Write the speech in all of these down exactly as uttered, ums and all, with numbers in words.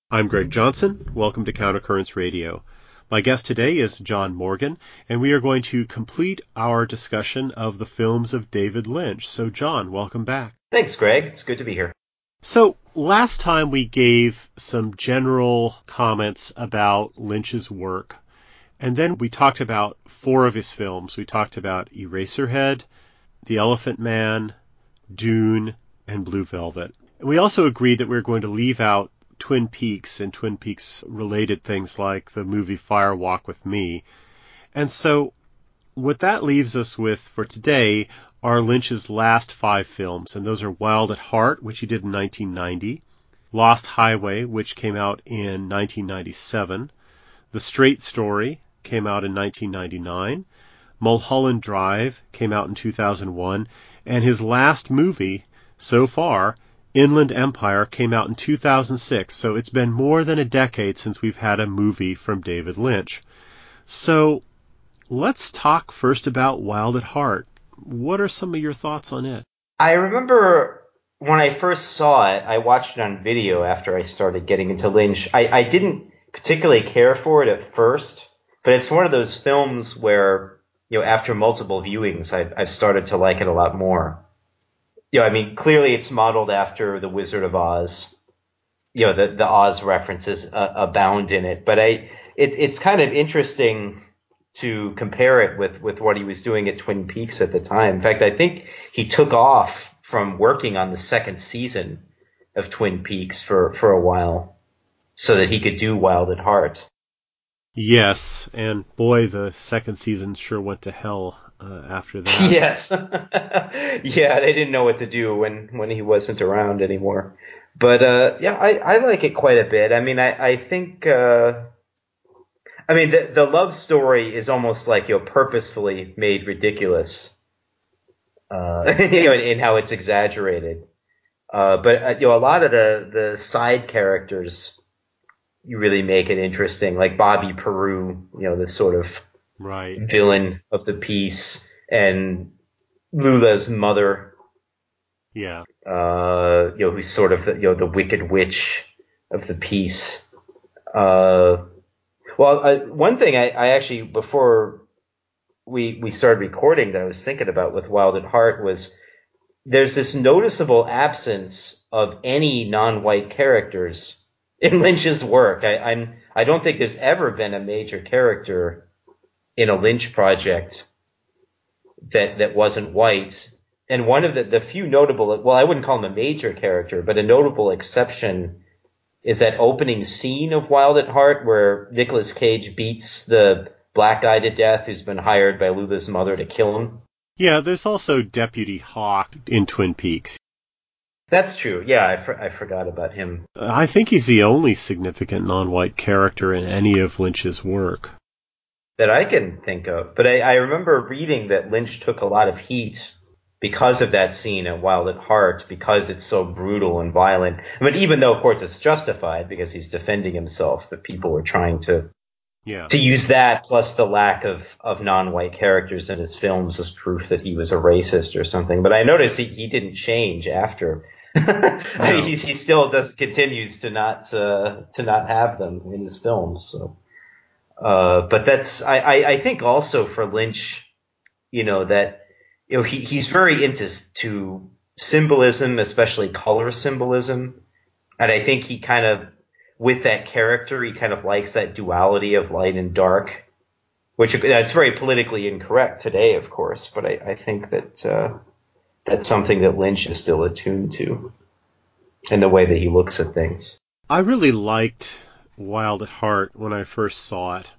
I'm Greg Johnson. Welcome to Countercurrents Radio. My guest today is John Morgan, and we are going to complete our discussion of the films of David Lynch. So, John, welcome back. Thanks, Greg. It's good to be here. So, last time we gave some general comments about Lynch's work, and then we talked about four of his films. We talked about Eraserhead, The Elephant Man, Dune, and Blue Velvet. And we also agreed that we were going to leave out Twin Peaks and Twin Peaks-related things like the movie Fire Walk with Me. And so what that leaves us with for today are Lynch's last five films, and those are Wild at Heart, which he did in nineteen ninety, Lost Highway, which came out in nineteen ninety-seven, The Straight Story came out in nineteen ninety-nine, Mulholland Drive came out in two thousand one, and his last movie so far, Inland Empire, came out in two thousand six, so it's been more than a decade since we've had a movie from David Lynch. So let's talk first about Wild at Heart. What are some of your thoughts on it? I remember when I first saw it, I watched it on video after I started getting into Lynch. I, I didn't particularly care for it at first, but it's one of those films where, you know, after multiple viewings, I've, I've started to like it a lot more. You know, I mean, clearly it's modeled after The Wizard of Oz. You know, the, the Oz references uh, abound in it. But I, it, it's kind of interesting to compare it with, with what he was doing at Twin Peaks at the time. In fact, I think he took off from working on the second season of Twin Peaks for, for a while so that he could do Wild at Heart. Yes, and boy, the second season sure went to hell uh, after that. Yes. Yeah, they didn't know what to do when, when he wasn't around anymore. But, uh, yeah, I, I like it quite a bit. I mean, I, I think, uh, I mean, the, the love story is almost like, you know, purposefully made ridiculous, uh, you know, in, in how it's exaggerated. Uh, but, uh, you know, a lot of the, the side characters, you really make it interesting, like Bobby Peru, you know, this sort of right. villain of the piece, and Lula's mother. Yeah. Uh, you know, who's sort of the, you know, the wicked witch of the piece. Uh, well, uh, one thing I, I actually, before we, we started recording that I was thinking about with Wild at Heart was there's this noticeable absence of any non-white characters in Lynch's work. I, I'm, I don't think there's ever been a major character in a Lynch project that, that wasn't white. And one of the, the few notable, well, I wouldn't call him a major character, but a notable exception is that opening scene of Wild at Heart where Nicolas Cage beats the black guy to death who's been hired by Lula's mother to kill him. Yeah, there's also Deputy Hawk in Twin Peaks. That's true. Yeah, I, for, I forgot about him. I think he's the only significant non-white character in any of Lynch's work that I can think of. But I, I remember reading that Lynch took a lot of heat because of that scene in Wild at Heart, because it's so brutal and violent. I mean, even though, of course, it's justified because he's defending himself, but people were trying to yeah. to use that plus the lack of, of non-white characters in his films as proof that he was a racist or something. But I noticed he, he didn't change after. No. I mean, he, he still does continues to not uh, to not have them in his films. So, uh, but that's I, I, I think also for Lynch, you know, that you know he, he's very into to symbolism, especially color symbolism, and I think he kind of with that character he kind of likes that duality of light and dark, which that's very politically incorrect today, of course. But I, I think that. Uh, That's something that Lynch is still attuned to in the way that he looks at things. I really liked Wild at Heart when I first saw it.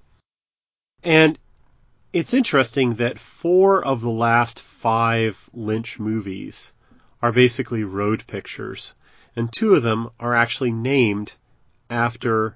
And it's interesting that four of the last five Lynch movies are basically road pictures. And two of them are actually named after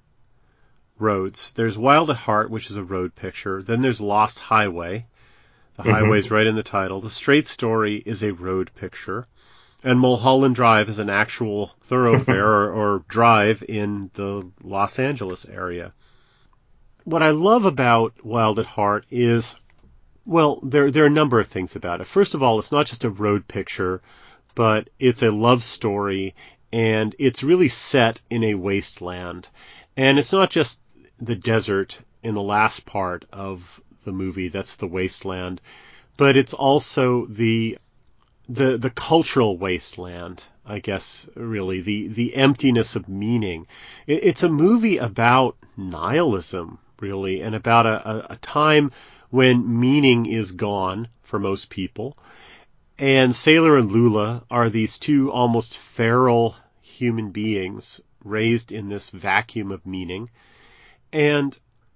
roads. There's Wild at Heart, which is a road picture. Then there's Lost Highway. The highway's mm-hmm. right in the title. The Straight Story is a road picture. And Mulholland Drive is an actual thoroughfare or, or drive in the Los Angeles area. What I love about Wild at Heart is, well, there, there are a number of things about it. First of all, it's not just a road picture, but it's a love story. and it's really set in a wasteland. And it's not just the desert in the last part of the movie that's the wasteland, but it's also the the the cultural wasteland, I guess, really, the the emptiness of meaning. It, it's a movie about nihilism, really, and about a, a, a time when meaning is gone for most people. And Sailor and Lula are these two almost feral human beings raised in this vacuum of meaning. And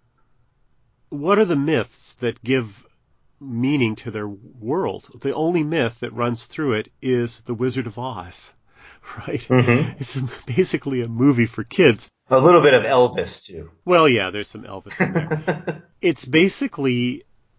what are the myths that give meaning to their world? The only myth that runs through it is The Wizard of Oz, right? Mm-hmm. It's a, basically a movie for kids. A little bit of Elvis, too. Well, yeah, there's some Elvis in there. It's basically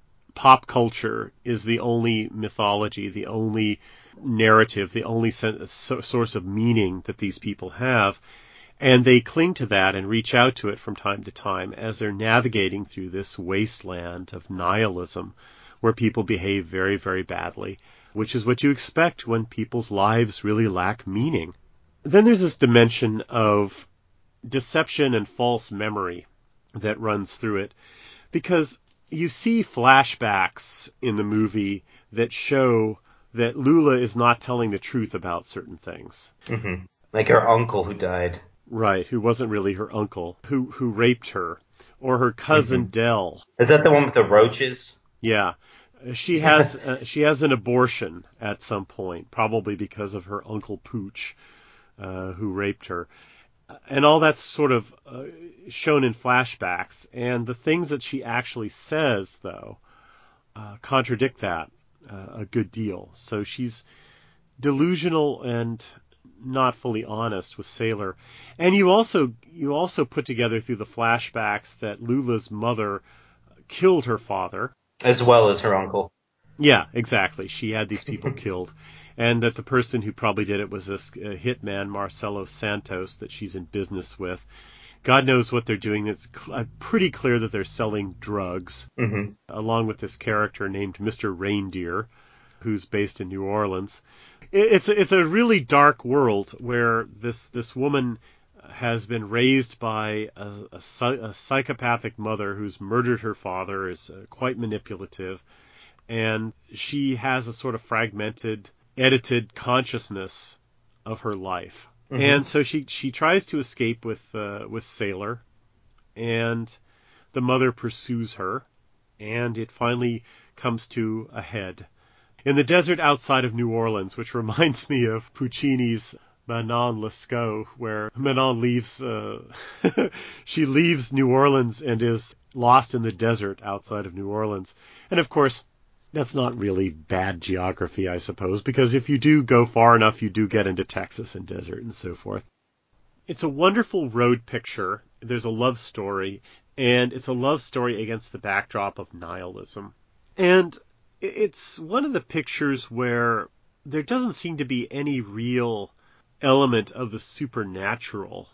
pop culture is the only mythology, the only narrative, the only sen- source of meaning that these people have. And they cling to that and reach out to it from time to time as they're navigating through this wasteland of nihilism where people behave very, very badly, which is what you expect when people's lives really lack meaning. Then there's this dimension of deception and false memory that runs through it, because you see flashbacks in the movie that show that Lula is not telling the truth about certain things. Mm-hmm. Like her uncle who died. Right, who wasn't really her uncle, who who raped her, or her cousin Mm-hmm. Dell. Is that the one with the roaches? Yeah, she has uh, she has an abortion at some point, probably because of her uncle Pooch, uh, who raped her, and all that's sort of uh, shown in flashbacks. And the things that she actually says, though, uh, contradict that uh, a good deal. So she's delusional and not fully honest with Sailor. And you also you also put together through the flashbacks that Lula's mother killed her father. As well as her uncle. Yeah, exactly. She had these people killed. And that the person who probably did it was this uh, hitman, Marcelo Santos, that she's in business with. God knows what they're doing. It's cl- pretty clear that they're selling drugs, Mm-hmm. along with this character named Mister Reindeer, who's based in New Orleans. It's it's a really dark world where this this woman has been raised by a, a, a psychopathic mother who's murdered her father, is uh, quite manipulative, and she has a sort of fragmented, edited consciousness of her life. Mm-hmm. And so she she tries to escape with uh, with Sailor, and the mother pursues her, and it finally comes to a head in the desert outside of New Orleans, which reminds me of Puccini's Manon Lescaut, where Manon leaves, uh, she leaves New Orleans and is lost in the desert outside of New Orleans. And of course, that's not really bad geography, I suppose, because if you do go far enough, you do get into Texas and desert and so forth. It's a wonderful road picture. There's a love story, and it's a love story against the backdrop of nihilism. And it's one of the pictures where there doesn't seem to be any real element of the supernatural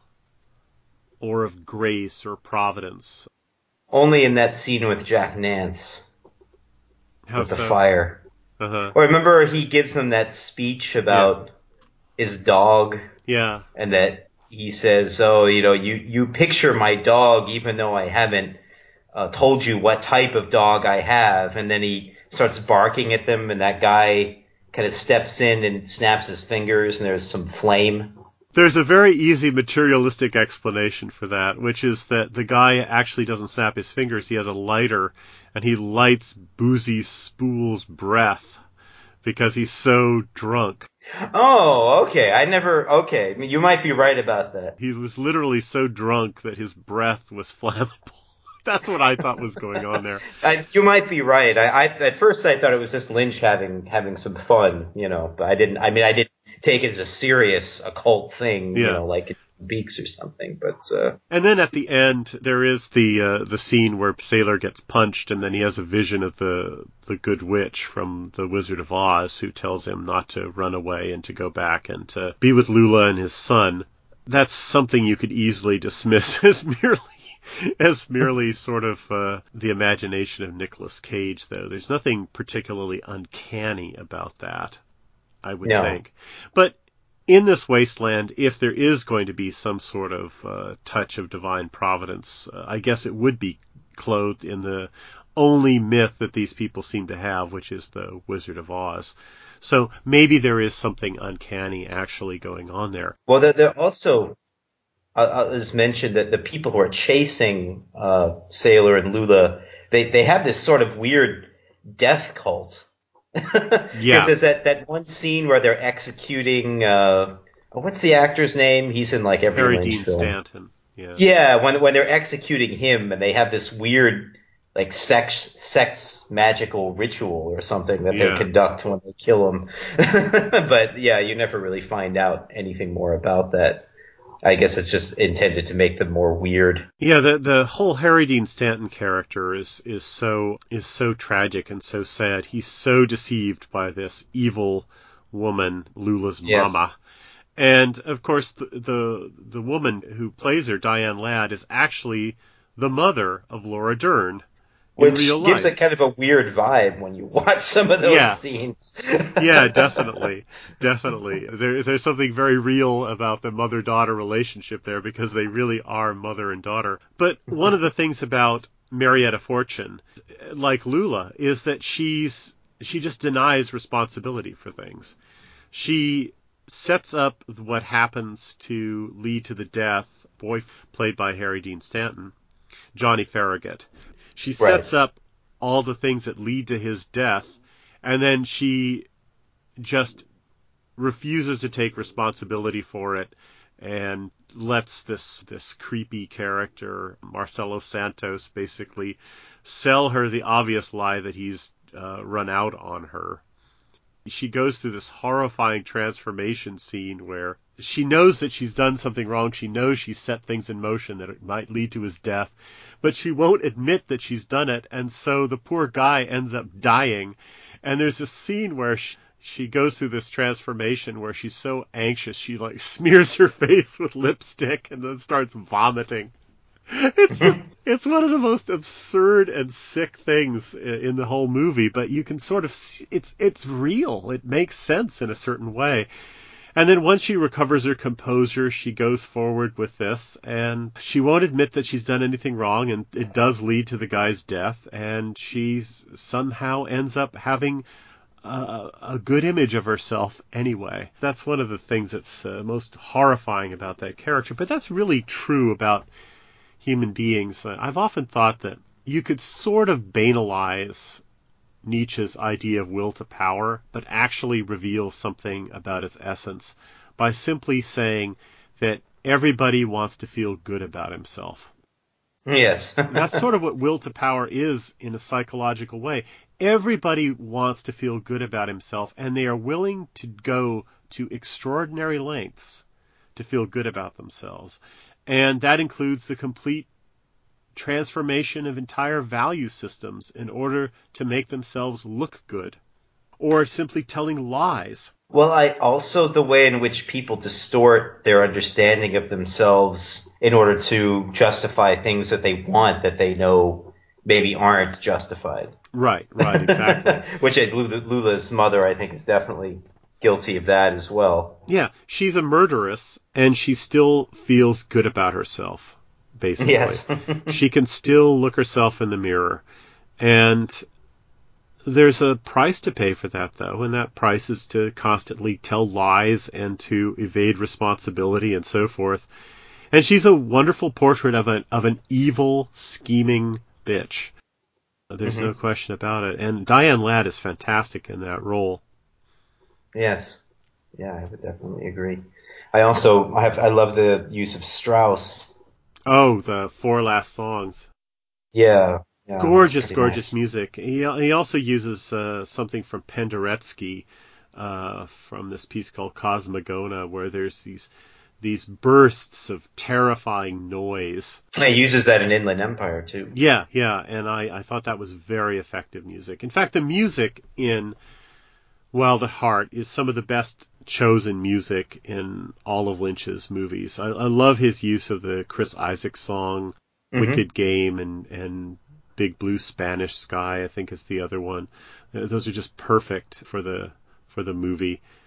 or of grace or providence. Only in that scene with Jack Nance. How with the so? fire. Uh-huh. Or remember he gives them that speech about yeah. his dog? Yeah. And that he says, oh, you know, you, you picture my dog even though I haven't uh, told you what type of dog I have. And then he starts barking at them, and that guy kind of steps in and snaps his fingers, and there's some flame. There's a very easy materialistic explanation for that, which is that the guy actually doesn't snap his fingers. He has a lighter, and he lights Boozy Spool's breath because he's so drunk. Oh, okay. I never... Okay. I mean, you might be right about that. He was literally so drunk that his breath was flammable. That's what I thought was going on there. I, you might be right. I, I at first I thought it was just Lynch having having some fun, you know. But I didn't. I mean, I didn't take it as a serious occult thing, yeah. you know, like Beaks or something. But uh... and then at the end there is the uh, the scene where Sailor gets punched, and then he has a vision of the the good witch from the Wizard of Oz who tells him not to run away and to go back and to be with Lula and his son. That's something you could easily dismiss as merely. As merely sort of uh, the imagination of Nicolas Cage, though. There's nothing particularly uncanny about that, I would no. think. But in this wasteland, if there is going to be some sort of uh, touch of divine providence, uh, I guess it would be clothed in the only myth that these people seem to have, which is the Wizard of Oz. So maybe there is something uncanny actually going on there. Well, there, there also uh, is mentioned that the people who are chasing uh, Sailor and Lula, they, they have this sort of weird death cult. Because Yeah. there's that, that one scene where they're executing, uh, what's the actor's name? He's in like every Harry Lynch Dean film. Stanton. Yeah. Yeah, when when they're executing him and they have this weird like sex sex magical ritual or something that Yeah. they conduct when they kill him. But yeah, you never really find out anything more about that. I guess it's just intended to make them more weird. Yeah, the the whole Harry Dean Stanton character is is so is so tragic and so sad. He's so deceived by this evil woman, Lula's Yes. mama. And of course the, the the woman who plays her, Diane Ladd, is actually the mother of Laura Dern in Which real gives life. it kind of a weird vibe when you watch some of those Yeah. scenes. Yeah, definitely. Definitely. There, there's something very real about the mother-daughter relationship there because they really are mother and daughter. But one of the things about Marietta Fortune, like Lula, is that she's she just denies responsibility for things. She sets up what happens to lead to the death, boy played by Harry Dean Stanton, Johnny Farragut. She Right. sets up all the things that lead to his death, and then she just refuses to take responsibility for it and lets this this creepy character, Marcelo Santos, basically sell her the obvious lie that he's uh, run out on her. She goes through this horrifying transformation scene where she knows that she's done something wrong. She knows she's set things in motion that it might lead to his death, but she won't admit that she's done it. And so the poor guy ends up dying. And there's a scene where she, she goes through this transformation where she's so anxious. She like smears her face with lipstick and then starts vomiting. It's just, it's one of the most absurd and sick things in the whole movie, but you can sort of see, it's, it's real. It makes sense in a certain way. And then once she recovers her composure, she goes forward with this, and she won't admit that she's done anything wrong, and it does lead to the guy's death, and she somehow ends up having a, a good image of herself anyway. That's one of the things that's uh, most horrifying about that character, but that's really true about human beings. I've often thought that you could sort of banalize Nietzsche's idea of will to power, but actually reveal something about its essence by simply saying that everybody wants to feel good about himself. Yes. That's sort of what will to power is in a psychological way. Everybody wants to feel good about himself, and they are willing to go to extraordinary lengths to feel good about themselves. And that includes the complete transformation of entire value systems in order to make themselves look good, or simply telling lies. Well, I also the way in which people distort their understanding of themselves in order to justify things that they want that they know maybe aren't justified. Right, right, exactly. Which Lula's mother, I think, is definitely guilty of that as well. Yeah, she's a murderess, and she still feels good about herself, basically. Yes. She can still look herself in the mirror. And there's a price to pay for that, though, and that price is to constantly tell lies and to evade responsibility and so forth. And she's a wonderful portrait of an of an evil, scheming bitch. There's Mm-hmm. no question about it. And Diane Ladd is fantastic in that role. Yes. Yeah, I would definitely agree. I also I have I love the use of Strauss. Oh, the four last songs. Yeah. Yeah, that's Gorgeous, pretty gorgeous nice. music. He he also uses uh, something from Penderecki uh, from this piece called Cosmogona, where there's these these bursts of terrifying noise. He uses that in Inland Empire too. Yeah, yeah, and I, I thought that was very effective music. In fact, the music in Wild at Heart is some of the best chosen music in all of Lynch's movies. I, I love his use of the Chris Isaak song, Mm-hmm. Wicked Game, and, and Big Blue Spanish Sky, I think is the other one. Those are just perfect for the for the movie.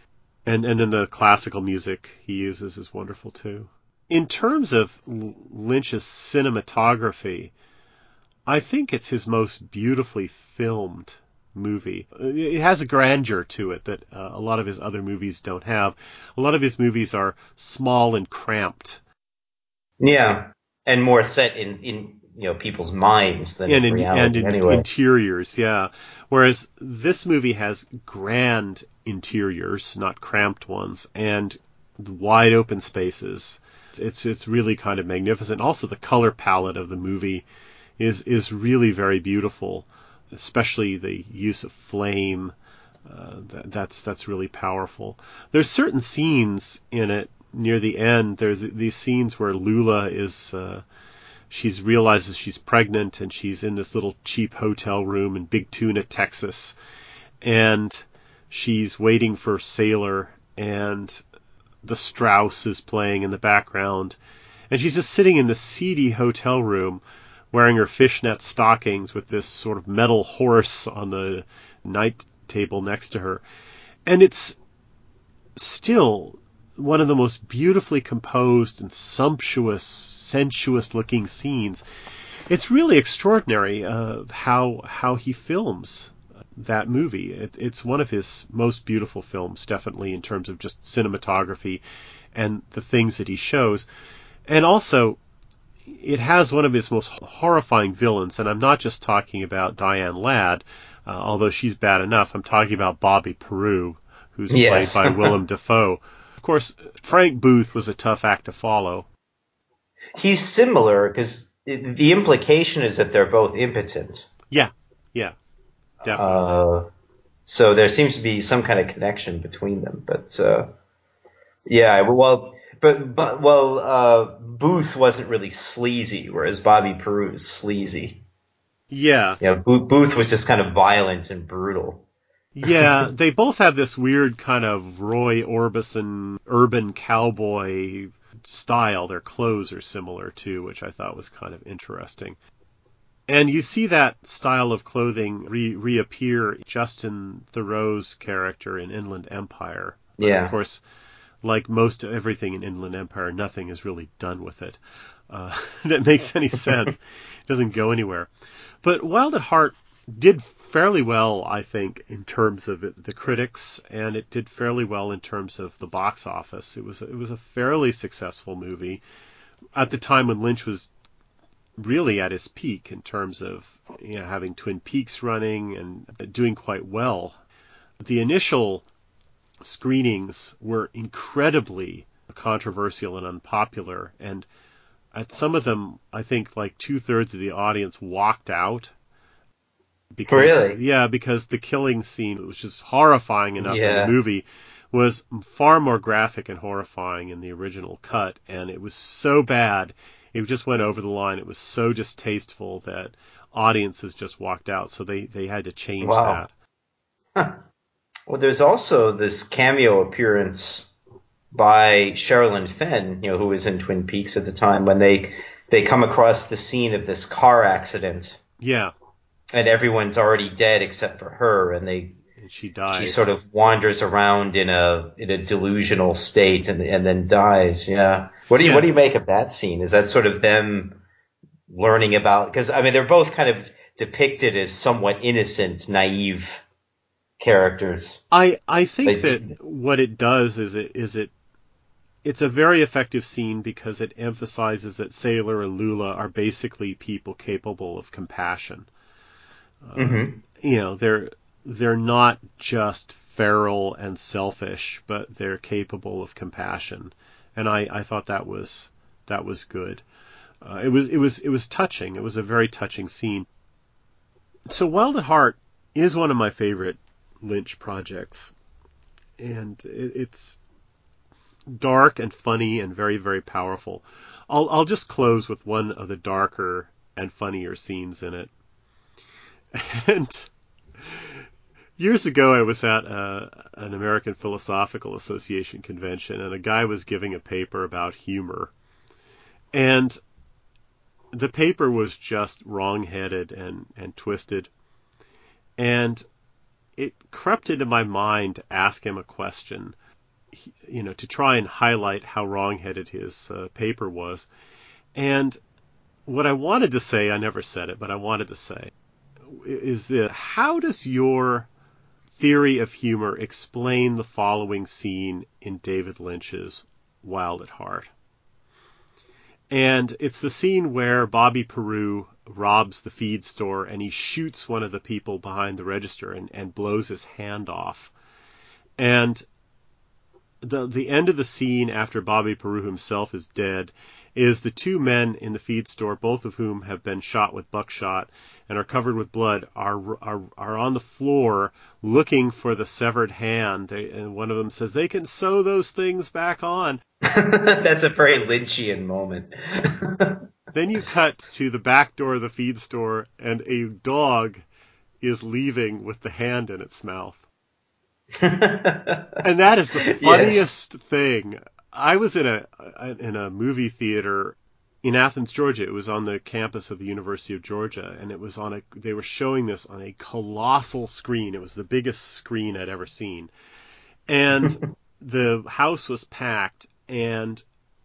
And and then the classical music he uses is wonderful too. In terms of Lynch's cinematography, I think it's his most beautifully filmed movie. It has a grandeur to it that uh, a lot of his other movies don't have. A lot of his movies are small and cramped. Yeah, and more set in, in you know people's minds than and in in, reality. and in anyway, interiors, yeah. Whereas this movie has grand interiors, not cramped ones, and wide open spaces. It's it's really kind of magnificent. Also, the color palette of the movie is is really very beautiful, especially the use of flame. Uh, that, that's that's really powerful. There's certain scenes in it near the end. There's these scenes where Lula is. Uh, She's realizes she's pregnant and she's in this little cheap hotel room in Big Tuna, Texas. And she's waiting for Sailor and the Strauss is playing in the background. And she's just sitting in the seedy hotel room wearing her fishnet stockings with this sort of metal horse on the night table next to her. And it's still one of the most beautifully composed and sumptuous, sensuous-looking scenes. It's really extraordinary uh, how how he films that movie. It, it's one of his most beautiful films, definitely in terms of just cinematography and the things that he shows. And also, it has one of his most horrifying villains, and I'm not just talking about Diane Ladd, uh, although she's bad enough. I'm talking about Bobby Peru, who's yes. played by Willem Dafoe. Of course, Frank Booth was a tough act to follow. He's similar because the implication is that they're both impotent. Yeah, yeah, definitely. Uh, so there seems to be some kind of connection between them. But uh, yeah, well, but but well, uh, Booth wasn't really sleazy, whereas Bobby Peru is sleazy. Yeah. You know, Booth, Booth was just kind of violent and brutal. Yeah, they both have this weird kind of Roy Orbison urban cowboy style. Their clothes are similar too, which I thought was kind of interesting. And you see that style of clothing re- reappear Justin Theroux's character in Inland Empire. But of Yeah. course, like most everything in Inland Empire, nothing is really done with it. Uh, that makes any sense. It doesn't go anywhere. But Wild at Heart did fairly well, I think, in terms of it, the critics, and it did fairly well in terms of the box office. It was it was a fairly successful movie at the time when Lynch was really at his peak in terms of you know having Twin Peaks running and doing quite well. The initial screenings were incredibly controversial and unpopular, and at some of them, I think like two thirds of the audience walked out. Because, Really? yeah, because the killing scene, which is horrifying enough in the Yeah. movie, was far more graphic and horrifying in the original cut, and it was so bad, it just went over the line. It was so distasteful that audiences just walked out, so they, they had to change Wow. that. Huh. Well, there's also this cameo appearance by Sherilyn Fenn, you know, who was in Twin Peaks at the time, when they they come across the scene of this car accident. Yeah. And everyone's already dead except for her, and they And she she dies. sort of wanders around in a in a delusional state and and then dies. Yeah. What do you Yeah. what do you make of that scene? Is that sort of them learning about? Because I mean, they're both kind of depicted as somewhat innocent, naive characters. I I think Like, that what it does is it is it it's a very effective scene because it emphasizes that Sailor and Lula are basically people capable of compassion. Uh, mm-hmm. you know, they're they're not just feral and selfish, but they're capable of compassion, and I, I thought that was that was good. Uh, it was it was it was touching. It was a very touching scene. So Wild at Heart is one of my favorite Lynch projects, and it, it's dark and funny and very very powerful. I'll I'll just close with one of the darker and funnier scenes in it, and years ago, I was at uh, an American Philosophical Association convention, and a guy was giving a paper about humor. And the paper was just wrong-headed and, and twisted. And it crept into my mind to ask him a question. you know, to try and highlight how wrong-headed his uh, paper was. And what I wanted to say, I never said it, but I wanted to say, is that how does your theory of humor explain the following scene in David Lynch's Wild at Heart? And it's the scene where Bobby Peru robs the feed store and he shoots one of the people behind the register and, and blows his hand off. And the the end of the scene after Bobby Peru himself is dead is the two men in the feed store, both of whom have been shot with buckshot and are covered with blood, are are are on the floor looking for the severed hand. They, and one of them says, "They can sew those things back on." That's a very Lynchian moment. Then you cut to the back door of the feed store, and a dog is leaving with the hand in its mouth. And that is the funniest yes. thing. I was in a in a movie theater in Athens, Georgia. It was on the campus of the University of Georgia, and it was on a. They were showing this on a colossal screen. It was the biggest screen I'd ever seen, and the house was packed, and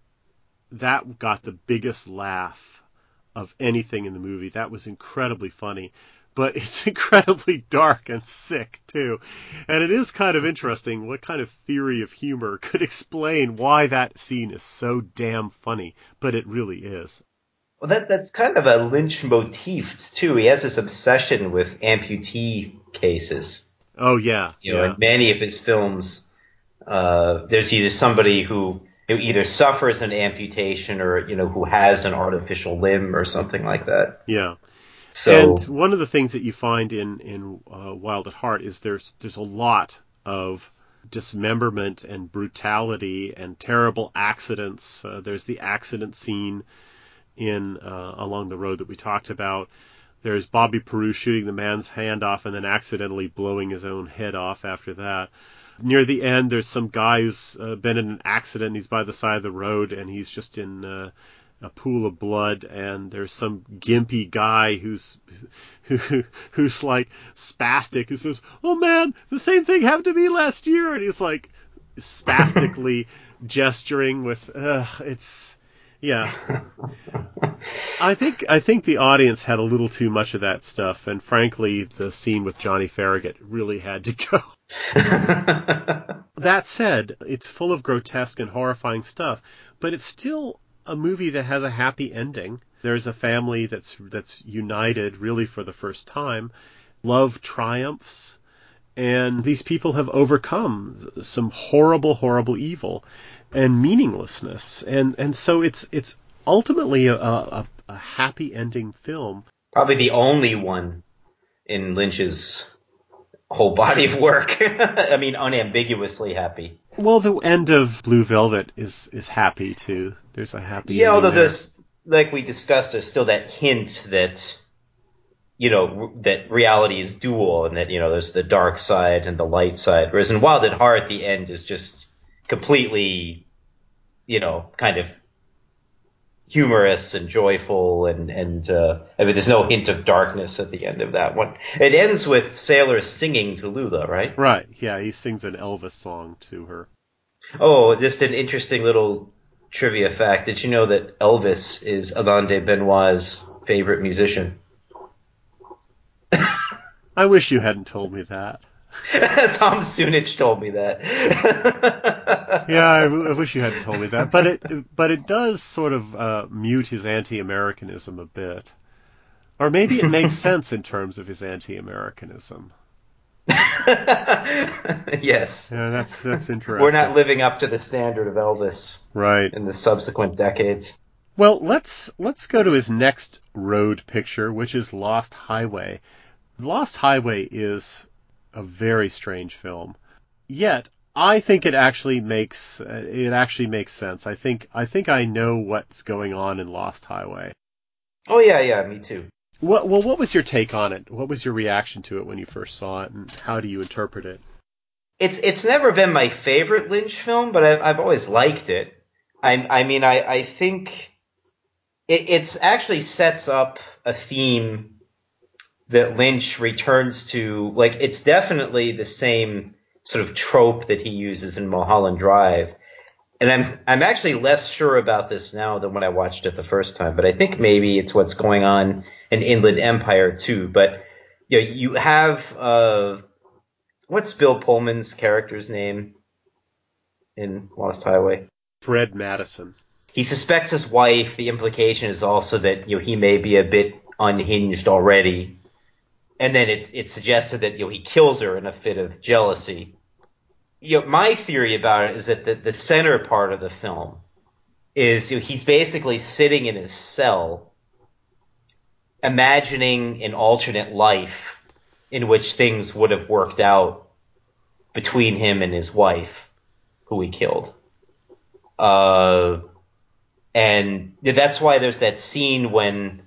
that got the biggest laugh of anything in the movie. That was incredibly funny. But it's incredibly dark and sick, too. And it is kind of interesting what kind of theory of humor could explain why that scene is so damn funny. But it really is. Well, that that's kind of a Lynch motif, too. He has this obsession with amputee cases. Oh, yeah. You know, yeah. in many of his films, uh, there's either somebody who, who either suffers an amputation or, you know, who has an artificial limb or something like that. Yeah. So, and one of the things that you find in in uh, Wild at Heart is there's there's a lot of dismemberment and brutality and terrible accidents. Uh, there's the accident scene in uh, along the road that we talked about. There's Bobby Peru shooting the man's hand off and then accidentally blowing his own head off after that. Near the end, there's some guy who's uh, been in an accident. And he's by the side of the road and he's just in Uh, a pool of blood, and there's some gimpy guy who's who, who's like spastic, who says, "Oh man, the same thing happened to me last year," and he's like spastically gesturing with, uh, it's, yeah. I think I think the audience had a little too much of that stuff, and frankly, the scene with Johnny Farragut really had to go. That said, it's full of grotesque and horrifying stuff, but it's still a movie that has a happy ending. There's a family that's that's united really for the first time. Love triumphs, and these people have overcome some horrible, horrible evil and meaninglessness, and and so it's it's ultimately a, a, a happy ending film. Probably the only one in Lynch's whole body of work. I mean, unambiguously happy. Well, the end of Blue Velvet is is happy too. There's a happy yeah, although there. there's, like we discussed, there's still that hint that, you know, that reality is dual and that, you know, there's the dark side and the light side. Whereas in Wild at Heart, the end is just completely, you know, kind of humorous and joyful, and, and uh, I mean, there's no hint of darkness at the end of that one. It ends with Sailor singing to Lula, right? Right, yeah, he sings an Elvis song to her. Oh, just an interesting little trivia fact. Did you know that Elvis is Alain de Benoit's favorite musician? I wish you hadn't told me that. Tom Sunich told me that. Yeah, I, I wish you hadn't told me that. But it, but it does sort of uh, mute his anti-Americanism a bit. Or maybe it makes sense in terms of his anti-Americanism. Yes. Yeah, that's that's interesting. We're not living up to the standard of Elvis, right, in the subsequent decades. Well, let's let's go to his next road picture, which is Lost Highway. Lost Highway is a very strange film. Yet, I think it actually makes it actually makes sense. I think I think I know what's going on in Lost Highway. Oh yeah, yeah, me too. What, well, what was your take on it? What was your reaction to it when you first saw it, and how do you interpret it? It's it's never been my favorite Lynch film, but I've I've always liked it. I I mean I I think it it's actually sets up a theme that Lynch returns to. Like, it's definitely the same sort of trope that he uses in Mulholland Drive. And I'm I'm actually less sure about this now than when I watched it the first time, but I think maybe it's what's going on in Inland Empire too. But you know, you have uh, what's Bill Pullman's character's name in Lost Highway? Fred Madison. He suspects his wife. The implication is also that you know he may be a bit unhinged already, and then it's it's suggested that you know he kills her in a fit of jealousy. You know, my theory about it is that the, the center part of the film is you know, he's basically sitting in his cell, imagining an alternate life in which things would have worked out between him and his wife, who he killed. Uh, and that's why there's that scene when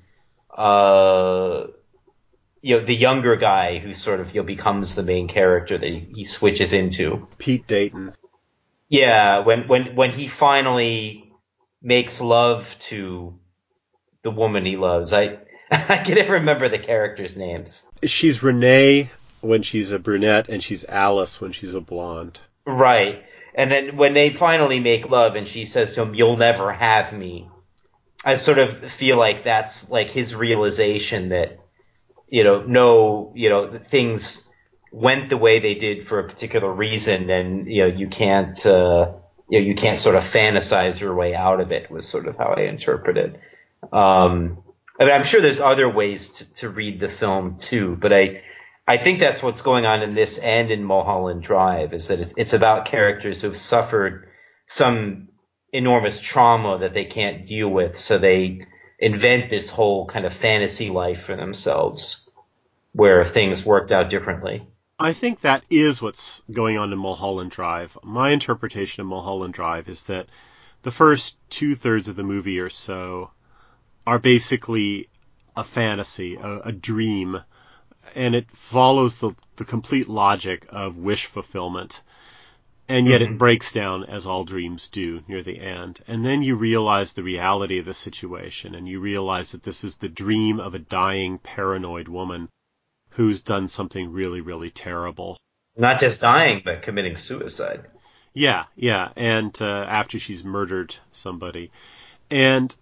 uh, you know the younger guy who sort of you know becomes the main character that he, he switches into. Pete Dayton. Yeah, when when when he finally makes love to the woman he loves. I I can never remember the characters' names. She's Renee when she's a brunette, and she's Alice when she's a blonde. Right. And then when they finally make love and she says to him, "You'll never have me," I sort of feel like that's like his realization that, you know, no, you know, things went the way they did for a particular reason, and you know, you can't, uh, you know, you can't sort of fantasize your way out of it. Was sort of how I interpret it. Um, I mean, I'm sure there's other ways to, to read the film too, but I, I think that's what's going on in this and in Mulholland Drive is that it's, it's about characters who've suffered some enormous trauma that they can't deal with, so they invent this whole kind of fantasy life for themselves where things worked out differently. I think that is what's going on in Mulholland Drive. My interpretation of Mulholland Drive is that the first two-thirds of the movie or so are basically a fantasy, a, a dream, and it follows the, the complete logic of wish fulfillment. And yet Mm-hmm. it breaks down, as all dreams do, near the end. And then you realize the reality of the situation, and you realize that this is the dream of a dying, paranoid woman who's done something really, really terrible. Not just dying, but committing suicide. Yeah, yeah, and uh, after she's murdered somebody. And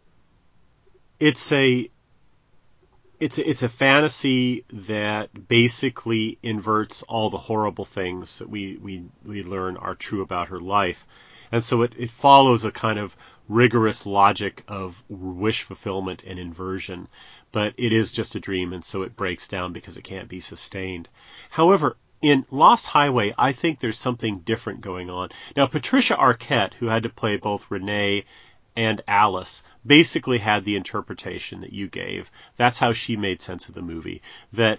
it's a it's a, it's a fantasy that basically inverts all the horrible things that we, we, we learn are true about her life. And so it, it follows a kind of rigorous logic of wish fulfillment and inversion. But it is just a dream, and so it breaks down because it can't be sustained. However, in Lost Highway, I think there's something different going on. Now, Patricia Arquette, who had to play both Renee and Alice, basically had the interpretation that you gave. That's how she made sense of the movie. That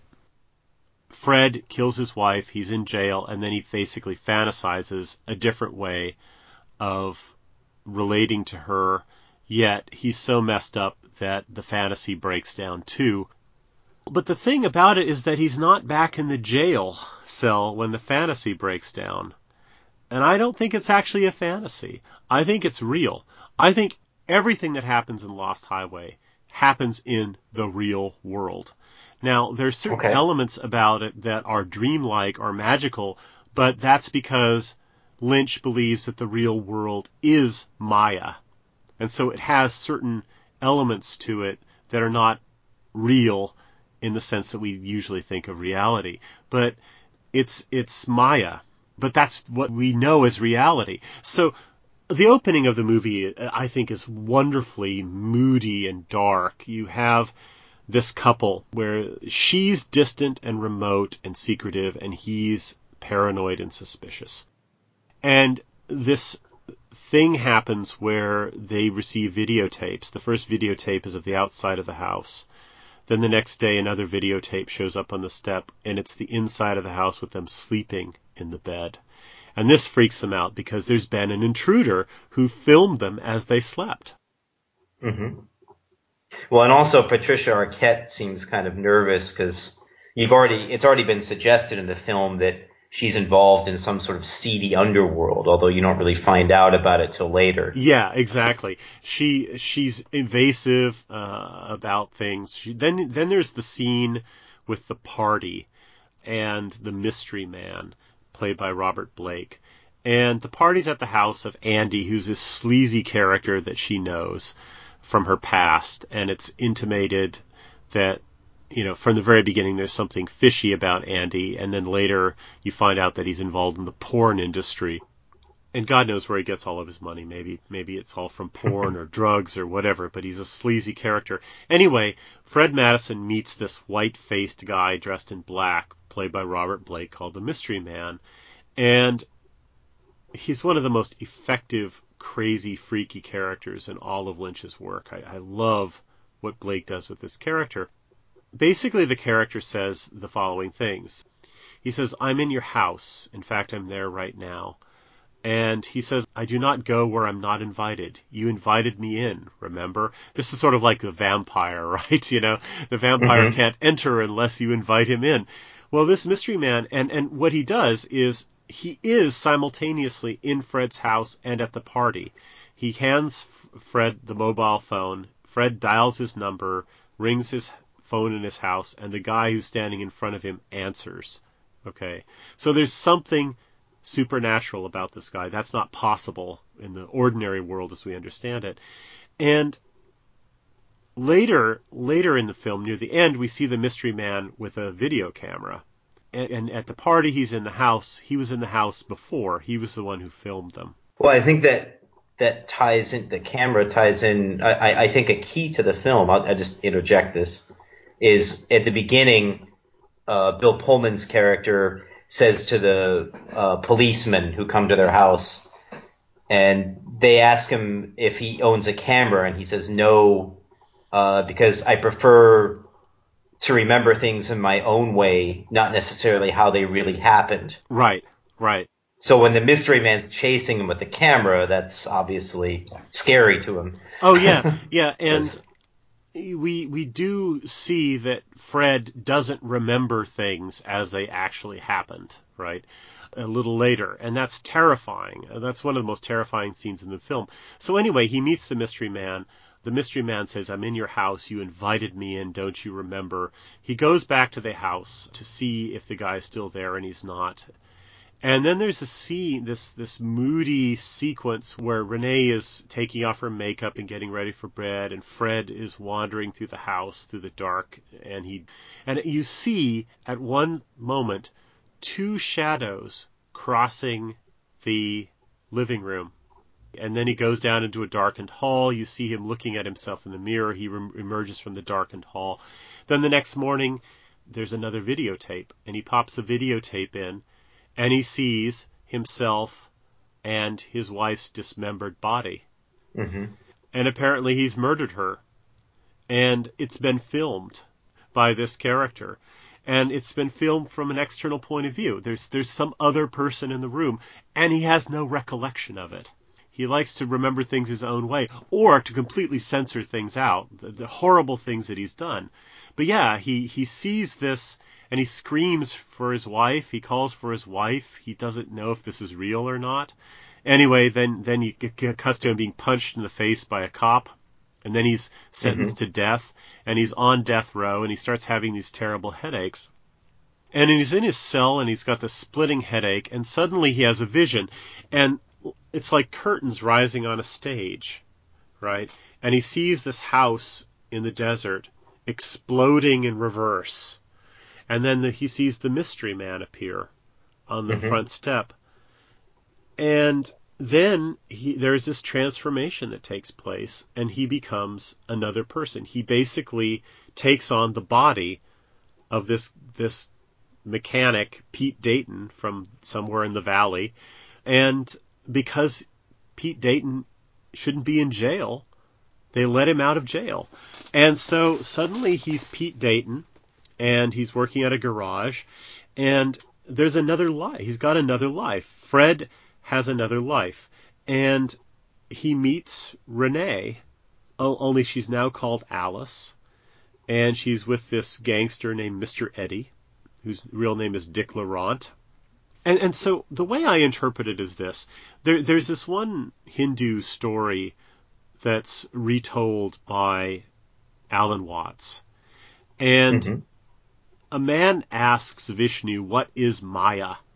Fred kills his wife, he's in jail, and then he basically fantasizes a different way of relating to her, yet he's so messed up that the fantasy breaks down too. But the thing about it is that he's not back in the jail cell when the fantasy breaks down. And I don't think it's actually a fantasy. I think it's real. I think everything that happens in Lost Highway happens in the real world. Now, there's certain Okay. elements about it that are dreamlike or magical, but that's because Lynch believes that the real world is Maya. And so it has certain elements to it that are not real in the sense that we usually think of reality. But it's it's Maya. But that's what we know as reality. So the opening of the movie, I think, is wonderfully moody and dark. You have this couple where she's distant and remote and secretive, and he's paranoid and suspicious. And this thing happens where they receive videotapes. The first videotape is of the outside of the house. Then the next day, another videotape shows up on the step, and it's the inside of the house with them sleeping in the bed. And this freaks them out because there's been an intruder who filmed them as they slept. Mm-hmm. Well, and also Patricia Arquette seems kind of nervous because you've already it's already been suggested in the film that she's involved in some sort of seedy underworld, although you don't really find out about it till later. Yeah, exactly. She she's evasive uh, about things. She, then then there's the scene with the party and the mystery man, played by Robert Blake. And the party's at the house of Andy, who's this sleazy character that she knows from her past. And it's intimated that, you know, from the very beginning there's something fishy about Andy. And then later you find out that he's involved in the porn industry. And God knows where he gets all of his money. Maybe maybe it's all from porn or drugs or whatever, but he's a sleazy character. Anyway, Fred Madison meets this white-faced guy dressed in black, played by Robert Blake, called the Mystery Man. And he's one of the most effective, crazy, freaky characters in all of Lynch's work. I, I love what Blake does with this character. Basically, the character says the following things. He says, I'm in your house. In fact, I'm there right now. And he says, I do not go where I'm not invited. You invited me in, remember? This is sort of like the vampire, right? You know, the vampire mm-hmm. can't enter unless you invite him in. Well, this Mystery Man, and, and what he does is he is simultaneously in Fred's house and at the party. He hands Fred the mobile phone. Fred dials his number, rings his phone in his house, and the guy who's standing in front of him answers. Okay? So there's something supernatural about this guy. That's not possible in the ordinary world as we understand it. And later, later in the film, near the end, we see the Mystery Man with a video camera. And, and at the party, he's in the house. He was in the house before. He was the one who filmed them. Well, I think that that ties in, the camera ties in, I, I think a key to the film, I'll, I'll just interject this, is at the beginning, uh, Bill Pullman's character says to the uh, policemen who come to their house, and they ask him if he owns a camera, and he says no, uh, because I prefer to remember things in my own way, not necessarily how they really happened. Right, right. So when the Mystery Man's chasing him with the camera, that's obviously scary to him. Oh, yeah, yeah, and we we do see that Fred doesn't remember things as they actually happened, right, a little later, and that's terrifying. That's one of the most terrifying scenes in the film. So anyway, he meets the Mystery Man. The Mystery Man says, I'm in your house. You invited me in. Don't you remember? He goes back to the house to see if the guy's still there, and he's not. And then there's a scene, this this moody sequence where Renee is taking off her makeup and getting ready for bed, and Fred is wandering through the house through the dark, and he and you see at one moment two shadows crossing the living room. And then he goes down into a darkened hall. You see him looking at himself in the mirror. He re- emerges from the darkened hall. Then the next morning, there's another videotape, and he pops a videotape in, and he sees himself and his wife's dismembered body. Mm-hmm. And apparently he's murdered her. And it's been filmed by this character. And it's been filmed from an external point of view. There's there's some other person in the room, and he has no recollection of it. He likes to remember things his own way, or to completely censor things out, the, the horrible things that he's done. But yeah, he, he sees this, and he screams for his wife. He calls for his wife. He doesn't know if this is real or not. Anyway, then then he cuts to him being punched in the face by a cop, and then he's sentenced mm-hmm. to death, and he's on death row, and he starts having these terrible headaches. And he's in his cell, and he's got this splitting headache, and suddenly he has a vision, and it's like curtains rising on a stage, right? And he sees this house in the desert exploding in reverse. And then the, he sees the Mystery Man appear on the mm-hmm. front step. And then he, there's this transformation that takes place, and he becomes another person. He basically takes on the body of this this mechanic, Pete Dayton, from somewhere in the valley. And because Pete Dayton shouldn't be in jail, they let him out of jail. And so suddenly he's Pete Dayton, and he's working at a garage, and there's another life. He's got another life. Fred has another life. And he meets Renee, only she's now called Alice, and she's with this gangster named Mister Eddie, whose real name is Dick Laurent. And and so the way I interpret it is this. There, there's this one Hindu story that's retold by Alan Watts. And mm-hmm. a man asks Vishnu, what is Maya?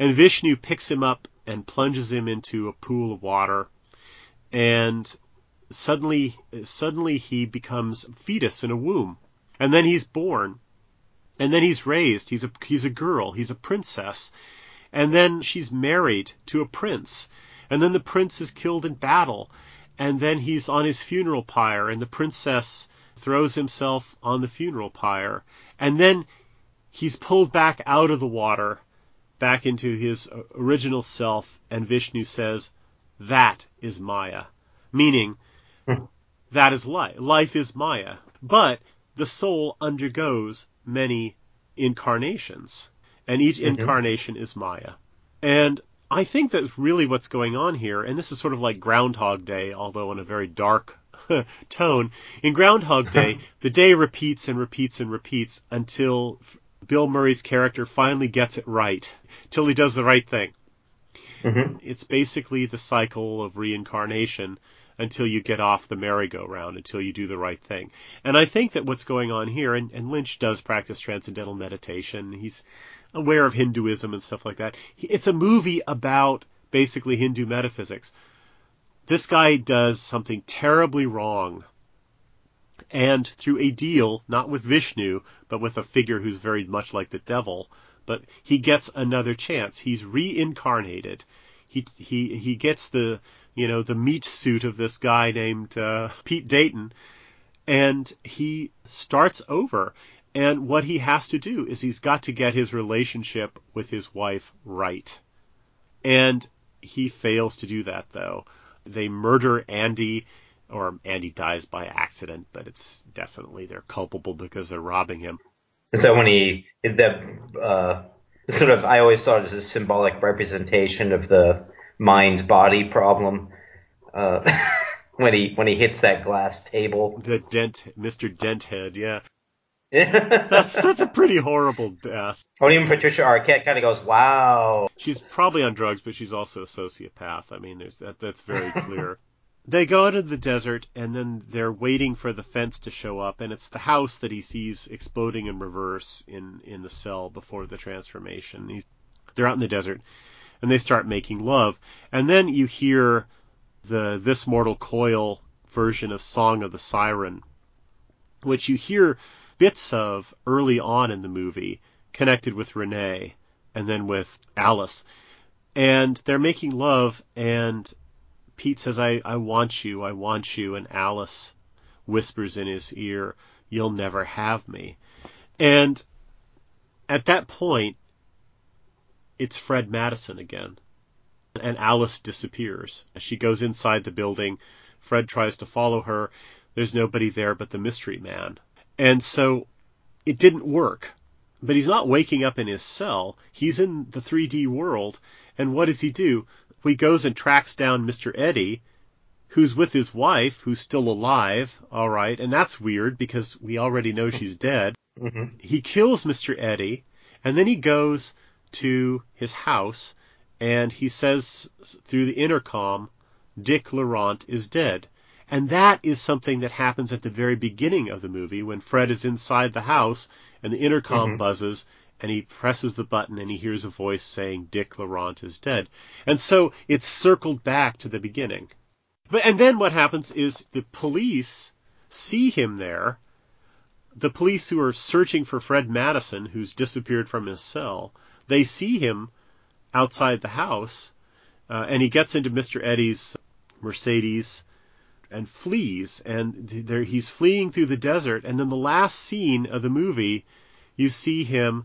And Vishnu picks him up and plunges him into a pool of water. And suddenly, suddenly he becomes a fetus in a womb. And then he's born. And then he's raised. He's a, he's a girl. He's a princess. And then she's married to a prince. And then the prince is killed in battle. And then he's on his funeral pyre, and the princess throws himself on the funeral pyre. And then he's pulled back out of the water, back into his original self, and Vishnu says, that is Maya. Meaning, that is life. Life is Maya. But the soul undergoes many incarnations, and each mm-hmm. incarnation is Maya. And I think that's really what's going on here, and this is sort of like Groundhog Day, although in a very dark tone. In Groundhog Day, the day repeats and repeats and repeats until Bill Murray's character finally gets it right, till he does the right thing. Mm-hmm. It's basically the cycle of reincarnation until you get off the merry-go-round, until you do the right thing. And I think that what's going on here, and, and Lynch does practice transcendental meditation, he's aware of Hinduism and stuff like that. It's a movie about basically Hindu metaphysics. This guy does something terribly wrong, and through a deal, not with Vishnu, but with a figure who's very much like the devil, but he gets another chance. He's reincarnated. He he he gets the you know the meat suit of this guy named uh, Pete Dayton, and he starts over. And what he has to do is he's got to get his relationship with his wife right. And he fails to do that, though. They murder Andy, or Andy dies by accident, but it's definitely they're culpable because they're robbing him. So when he, the, uh, sort of, I always saw it as a symbolic representation of the mind-body problem. Uh, when he, when he hits that glass table. The Dent, Mister Denthead, yeah. that's that's a pretty horrible death. Oh, even Patricia Arquette kind of goes, "Wow." She's probably on drugs, but she's also a sociopath. I mean, there's that. That's very clear. They go out into the desert, and then they're waiting for the fence to show up, and it's the house that he sees exploding in reverse in in the cell before the transformation. He's, they're out in the desert, and they start making love, and then you hear the This Mortal Coil version of Song of the Siren, which you hear bits of early on in the movie, connected with Renee and then with Alice. And they're making love, and Pete says, I, I want you, I want you, and Alice whispers in his ear, you'll never have me. And at that point, it's Fred Madison again. And Alice disappears. She goes inside the building. Fred tries to follow her. There's nobody there but the mystery man. And so it didn't work. But he's not waking up in his cell. He's in the three D world. And what does he do? He goes and tracks down Mister Eddie, who's with his wife, who's still alive. All right. And that's weird because we already know she's dead. Mm-hmm. He kills Mister Eddie, and then he goes to his house, and he says through the intercom, Dick Laurent is dead. And that is something that happens at the very beginning of the movie when Fred is inside the house and the intercom mm-hmm. buzzes and he presses the button and he hears a voice saying Dick Laurent is dead. And so it's circled back to the beginning. But and then what happens is the police see him there. The police who are searching for Fred Madison, who's disappeared from his cell, they see him outside the house, uh, and he gets into Mister Eddie's Mercedes and flees, and there he's fleeing through the desert, and then the last scene of the movie, you see him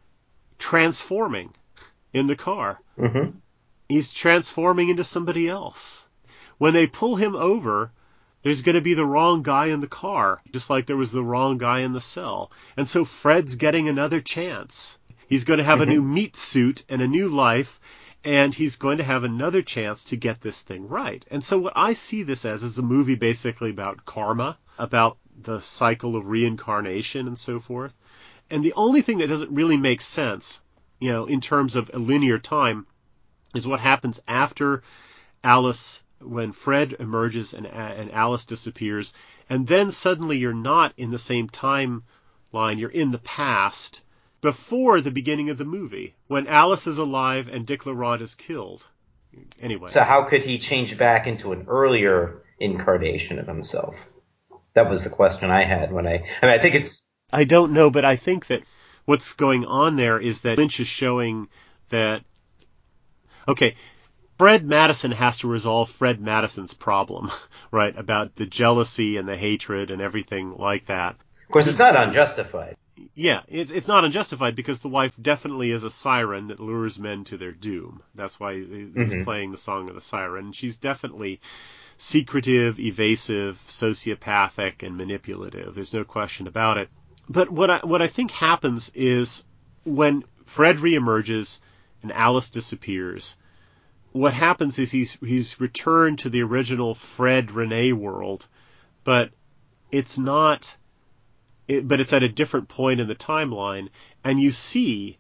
transforming in the car. Mm-hmm. He's transforming into somebody else. When they pull him over, there's going to be the wrong guy in the car, just like there was the wrong guy in the cell. And so Fred's getting another chance. He's going to have mm-hmm. a new meat suit and a new life, and he's going to have another chance to get this thing right. And so what I see this as is a movie basically about karma, about the cycle of reincarnation and so forth. And the only thing that doesn't really make sense, you know, in terms of a linear time, is what happens after Alice, when Fred emerges and, and Alice disappears, and then suddenly you're not in the same timeline, you're in the past. before the beginning of the movie, when Alice is alive and Dick Laurent is killed. Anyway. So how could he change back into an earlier incarnation of himself? That was the question I had when I... I mean, I think it's... I don't know, but I think that what's going on there is that Lynch is showing that... Okay, Fred Madison has to resolve Fred Madison's problem, right, about the jealousy and the hatred and everything like that. Of course, it's not unjustified. Yeah, it's it's not unjustified because the wife definitely is a siren that lures men to their doom. That's why he's mm-hmm. playing the song of the siren. She's definitely secretive, evasive, sociopathic, and manipulative. There's no question about it. But what I what I think happens is when Fred reemerges and Alice disappears, what happens is he's he's returned to the original Fred Renee world, but it's not. It, but it's at a different point in the timeline, and you see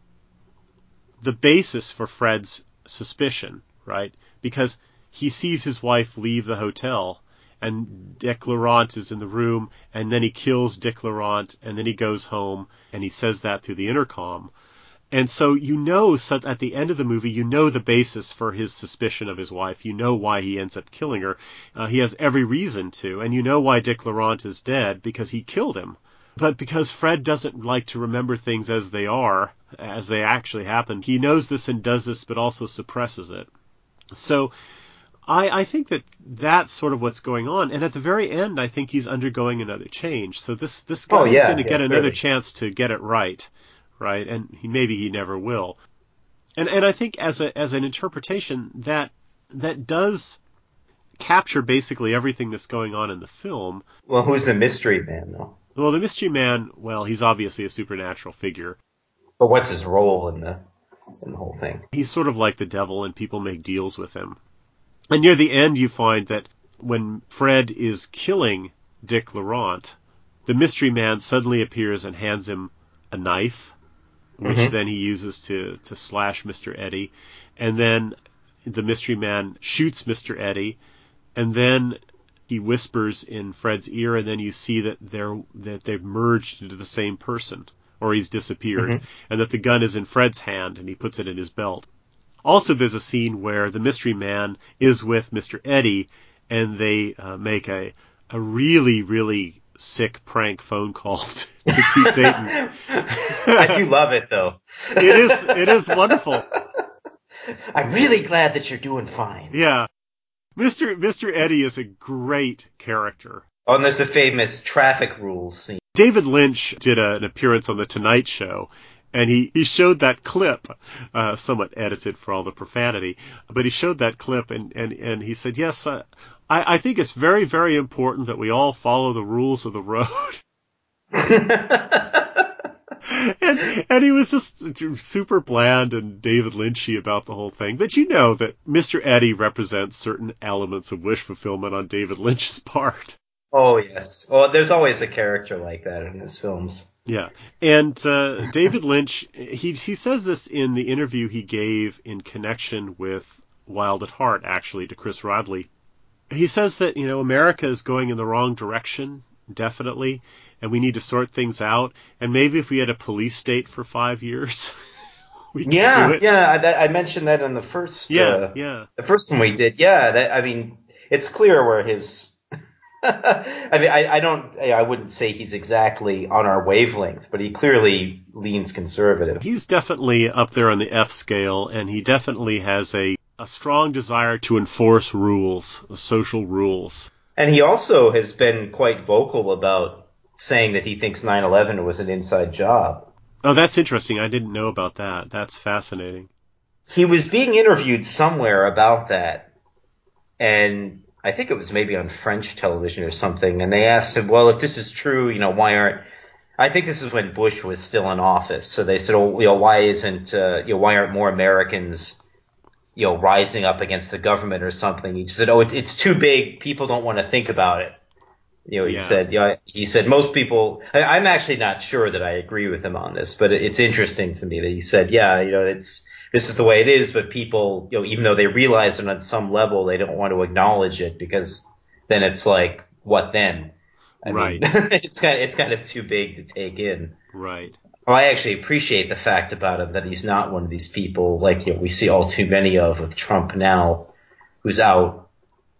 the basis for Fred's suspicion, right? Because he sees his wife leave the hotel, and Dick Laurent is in the room, and then he kills Dick Laurent, and then he goes home, and he says that through the intercom. And so you know, so at the end of the movie, you know the basis for his suspicion of his wife. You know why he ends up killing her. Uh, he has every reason to. And you know why Dick Laurent is dead, because he killed him. But because Fred doesn't like to remember things as they are, as they actually happened, he knows this and does this, but also suppresses it. So I, I think that that's sort of what's going on. And at the very end, I think he's undergoing another change. So this, this guy oh, is yeah, going to yeah, get another really. chance to get it right. Right, and he, maybe he never will, and and I think as a as an interpretation that that does capture basically everything that's going on in the film. Well, who's the mystery man, though? Well, the mystery man, well, he's obviously a supernatural figure. But what's his role in the in the whole thing? He's sort of like the devil, and people make deals with him. And near the end, you find that when Fred is killing Dick Laurent, the mystery man suddenly appears and hands him a knife, which mm-hmm. then he uses to, to slash Mister Eddie. And then the mystery man shoots Mister Eddie, and then he whispers in Fred's ear, and then you see that they're that they've merged into the same person, or he's disappeared, mm-hmm. and that the gun is in Fred's hand, and he puts it in his belt. Also, there's a scene where the mystery man is with Mister Eddie, and they uh, make a a really, really sick prank phone call to, to Pete Dayton. I do love it, though. It is, it is wonderful. I'm really glad that you're doing fine. Yeah. Mister Mister Eddie is a great character. Oh, and there's the famous traffic rules scene. David Lynch did a, an appearance on The Tonight Show, and he, he showed that clip, uh, somewhat edited for all the profanity, but he showed that clip, and, and, and he said, yes, uh, I, I think it's very, very important that we all follow the rules of the road. and and he was just super bland and David Lynchy about the whole thing. But you know that Mister Eddie represents certain elements of wish fulfillment on David Lynch's part. Oh, yes. Well, there's always a character like that in his films. Yeah. And uh, David Lynch, he he says this in the interview he gave in connection with Wild at Heart, actually, to Chris Rodley. He says that, you know, America is going in the wrong direction, definitely, and we need to sort things out. And maybe if we had a police state for five years, we could yeah, do it. Yeah, I, I mentioned that in the first. Yeah, uh, yeah. The first one we did. Yeah, that, I mean, it's clear where his. I mean, I, I don't. I wouldn't say he's exactly on our wavelength, but he clearly leans conservative. He's definitely up there on the F scale, and he definitely has a. a strong desire to enforce rules, social rules. And he also has been quite vocal about saying that he thinks nine eleven was an inside job. Oh, that's interesting. I didn't know about that. That's fascinating. He was being interviewed somewhere about that, and I think it was maybe on French television or something, and they asked him, well, if this is true, you know, why aren't... I think this is when Bush was still in office, so they said, oh, you know, why isn't, uh, you know, why aren't more Americans... you know, rising up against the government or something. He said, oh, it's, it's too big. People don't want to think about it. You know, he yeah. said, you know, he said, most people, I, I'm actually not sure that I agree with him on this, but it, it's interesting to me that he said, yeah, you know, it's, this is the way it is, but people, you know, even though they realize it on some level, they don't want to acknowledge it because then it's like, what then? I right. mean, it's kind of, it's kind of too big to take in. Right. Well, I actually appreciate the fact about him that he's not one of these people like you know, we see all too many of with Trump now, who's out,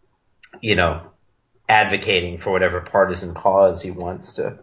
you know, advocating for whatever partisan cause he wants to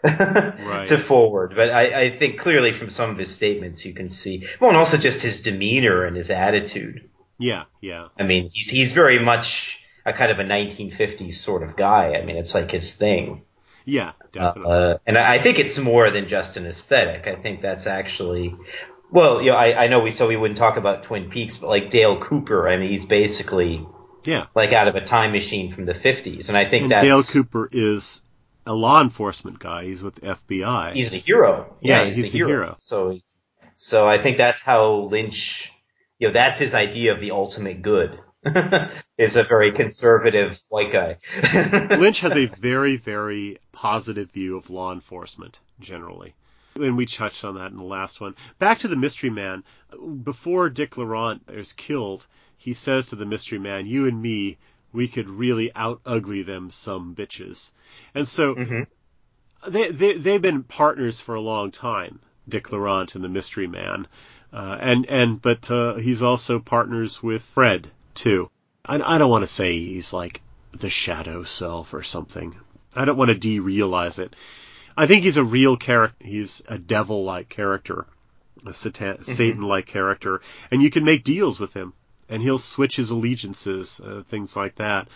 right. to forward. But I, I think clearly from some of his statements you can see, well, and also just his demeanor and his attitude. Yeah, yeah. I mean, he's he's very much a kind of a nineteen fifties sort of guy. I mean, it's like his thing. Yeah, definitely. Uh, and I think it's more than just an aesthetic. I think that's actually, well, you know, I, I know we so we wouldn't talk about Twin Peaks, but like Dale Cooper, I mean, he's basically yeah, like out of a time machine from the fifties, and I think and that's Dale Cooper is a law enforcement guy. He's with the F B I. He's the hero. Yeah, yeah he's, he's the, the hero. hero. So, so I think that's how Lynch, you know, that's his idea of the ultimate good. Is a very conservative white guy. Lynch has a very, very positive view of law enforcement, generally. And we touched on that in the last one. Back to the Mystery Man. Before Dick Laurent is killed, he says to the Mystery Man, you and me, we could really out-ugly them some bitches. And so mm-hmm. they, they, they've been partners for a long time, Dick Laurent and the Mystery Man. Uh, and, and, but uh, he's also partners with Fred, too. I, I don't want to say he's like the shadow self or something. I don't want to derealize it. I think he's a real character. He's a devil-like character, a satan- mm-hmm. Satan-like character, and you can make deals with him, and he'll switch his allegiances, uh, things like that.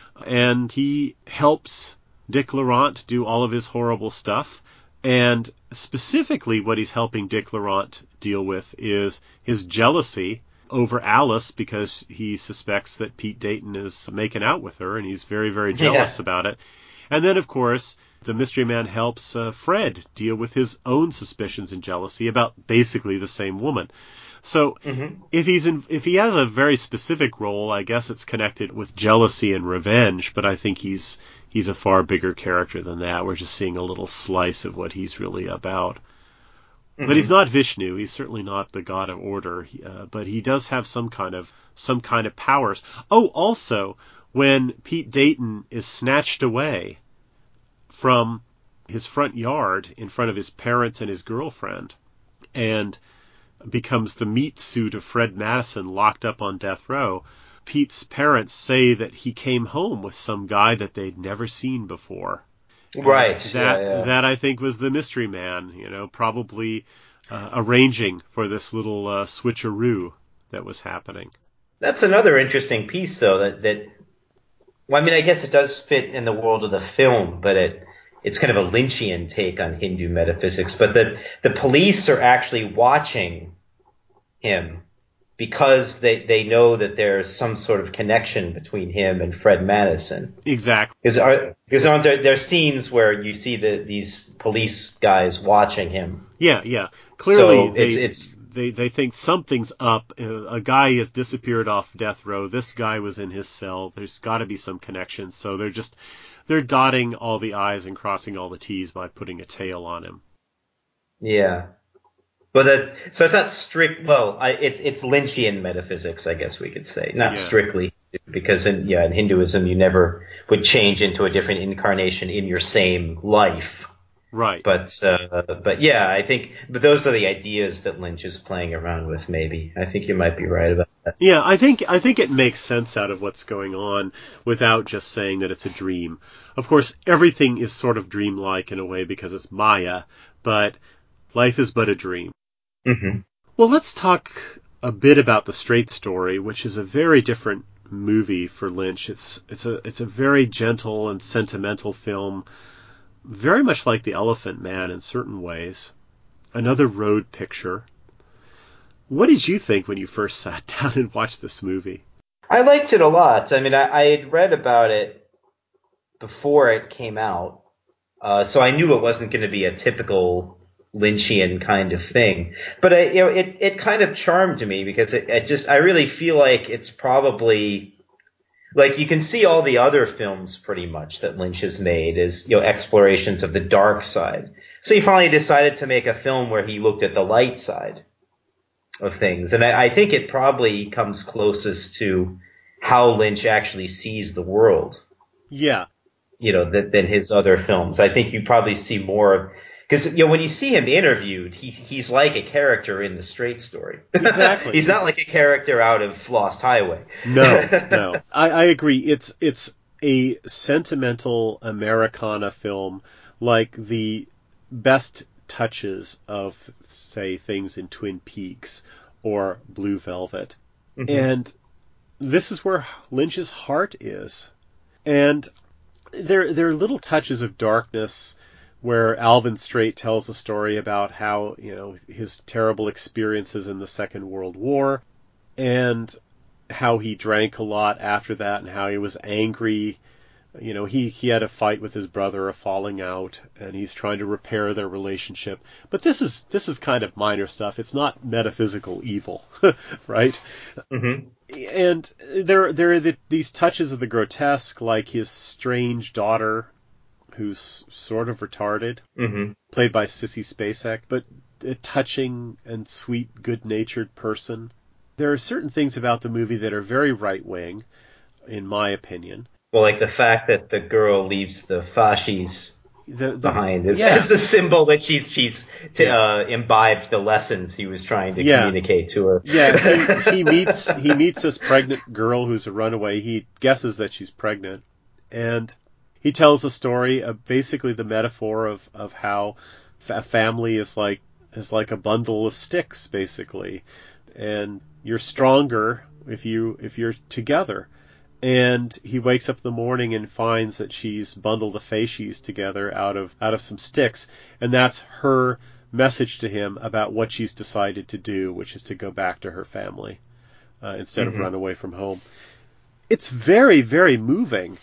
And he helps Dick Laurent do all of his horrible stuff. And specifically what he's helping Dick Laurent deal with is his jealousy over Alice, because he suspects that Pete Dayton is making out with her, and he's very, very jealous yeah. about it. And then, of course, the Mystery Man helps uh, Fred deal with his own suspicions and jealousy about basically the same woman. So mm-hmm. if he's in, if he has a very specific role, I guess it's connected with jealousy and revenge, but I think he's he's a far bigger character than that. We're just seeing a little slice of what he's really about. Mm-hmm. But he's not Vishnu. He's certainly not the god of order. Uh, but he does have some kind of some kind of powers. Oh, also, when Pete Dayton is snatched away from his front yard in front of his parents and his girlfriend, and becomes the meat suit of Fred Madison locked up on death row, Pete's parents say that he came home with some guy that they'd never seen before. Right. That yeah, yeah. that I think was the Mystery Man, you know, probably uh, arranging for this little uh, switcheroo that was happening. That's another interesting piece, though. That that well, I mean, I guess it does fit in the world of the film, but it it's kind of a Lynchian take on Hindu metaphysics. But the the police are actually watching him because they, they know that there's some sort of connection between him and Fred Madison. Exactly. Because are, because aren't there, there are scenes where you see the, these police guys watching him. Yeah, yeah. Clearly, so they, it's, it's, they they think something's up. A guy has disappeared off death row. This guy was in his cell. There's got to be some connection. So they're just they're dotting all the I's and crossing all the T's by putting a tail on him. Yeah. But that, so it's not strict, well, I, it's, it's Lynchian metaphysics, I guess we could say. Not yeah. strictly, because in, yeah, in Hinduism you never would change into a different incarnation in your same life. Right. But, uh, but yeah, I think, but those are the ideas that Lynch is playing around with, maybe. I think you might be right about that. Yeah, I think, I think it makes sense out of what's going on without just saying that it's a dream. Of course, everything is sort of dreamlike in a way because it's Maya, but life is but a dream. Mm-hmm. Well, let's talk a bit about The Straight Story, which is a very different movie for Lynch. It's it's a it's a very gentle and sentimental film, very much like The Elephant Man in certain ways. Another road picture. What did you think when you first sat down and watched this movie? I liked it a lot. I mean, I, I had read about it before it came out, uh, so I knew it wasn't going to be a typical Lynchian kind of thing. But I, you know, it, it kind of charmed me because it, it just, I really feel like it's probably, like you can see all the other films pretty much that Lynch has made as, you know, explorations of the dark side. So he finally decided to make a film where he looked at the light side of things. And I, I think it probably comes closest to how Lynch actually sees the world. Yeah. You know, than, than his other films. I think you probably see more Because you know when you see him interviewed, he's he's like a character in the Straight Story. Exactly. He's not like a character out of Lost Highway. No, no. I, I agree. It's it's a sentimental Americana film, like the best touches of, say, things in Twin Peaks or Blue Velvet. Mm-hmm. And this is where Lynch's heart is. And there there are little touches of darkness where Alvin Straight tells a story about how, you know, his terrible experiences in the Second World War and how he drank a lot after that and how he was angry. You know, he, he had a fight with his brother, a falling out, and he's trying to repair their relationship. But this is this is kind of minor stuff. It's not metaphysical evil, right? Mm-hmm. And there there are the, these touches of the grotesque, like his strange daughter, who's sort of retarded, mm-hmm. played by Sissy Spacek, but a touching and sweet, good-natured person. There are certain things about the movie that are very right-wing, in my opinion. Well, like the fact that the girl leaves the fasces the, the, behind is, yeah. is the symbol that she's she's t- yeah. uh, imbibed the lessons he was trying to yeah. communicate to her. Yeah, he, he meets he meets this pregnant girl who's a runaway. He guesses that she's pregnant, and he tells a story of basically the metaphor of of how a family is like is like a bundle of sticks, basically, and you're stronger if you if you're together. And he wakes up in the morning and finds that she's bundled a facies together out of out of some sticks, and that's her message to him about what she's decided to do, which is to go back to her family uh, instead mm-hmm. of run away from home. It's very, very moving.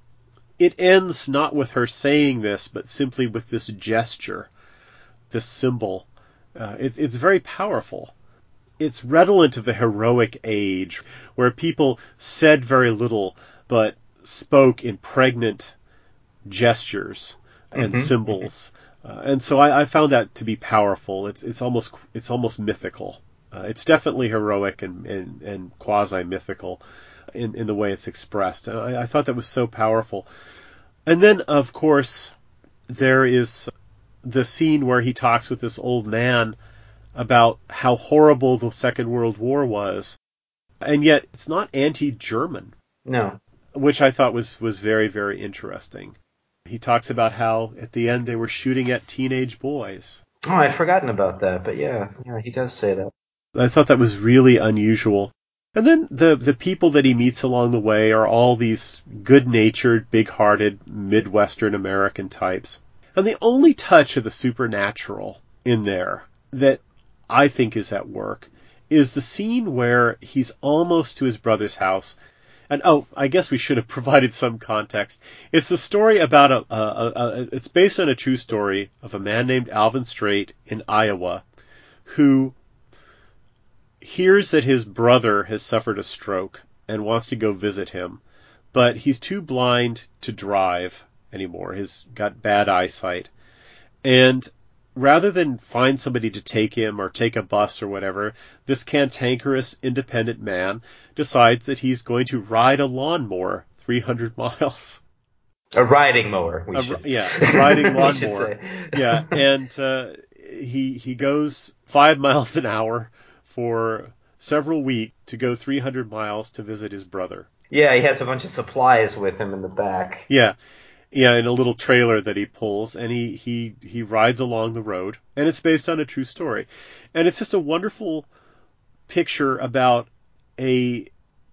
It ends not with her saying this, but simply with this gesture, this symbol. Uh, it, it's very powerful. It's redolent of the heroic age, where people said very little, but spoke in pregnant gestures and mm-hmm. symbols. Uh, and so I, I found that to be powerful. It's it's almost it's almost mythical. Uh, it's definitely heroic and, and, and quasi-mythical in, in the way it's expressed. And I, I thought that was so powerful. And then, of course, there is the scene where he talks with this old man about how horrible the Second World War was, and yet it's not anti-German. No. Which I thought was, was very, very interesting. He talks about how at the end they were shooting at teenage boys. Oh, I'd forgotten about that, but yeah, yeah, he does say that. I thought that was really unusual. And then the, the people that he meets along the way are all these good-natured, big-hearted, Midwestern American types. And the only touch of the supernatural in there that I think is at work is the scene where he's almost to his brother's house. And oh, I guess we should have provided some context. It's the story about a, a, a, a it's based on a true story of a man named Alvin Straight in Iowa who hears that his brother has suffered a stroke and wants to go visit him, but he's too blind to drive anymore. He's got bad eyesight. And rather than find somebody to take him or take a bus or whatever, this cantankerous, independent man decides that he's going to ride a lawnmower three hundred miles. A riding mower, we a, should. Yeah, a riding lawnmower. yeah, and uh, he he goes five miles an hour for several weeks to go three hundred miles to visit his brother. Yeah, he has a bunch of supplies with him in the back. Yeah. Yeah, in a little trailer that he pulls, and he, he, he rides along the road, and it's based on a true story. And it's just a wonderful picture about a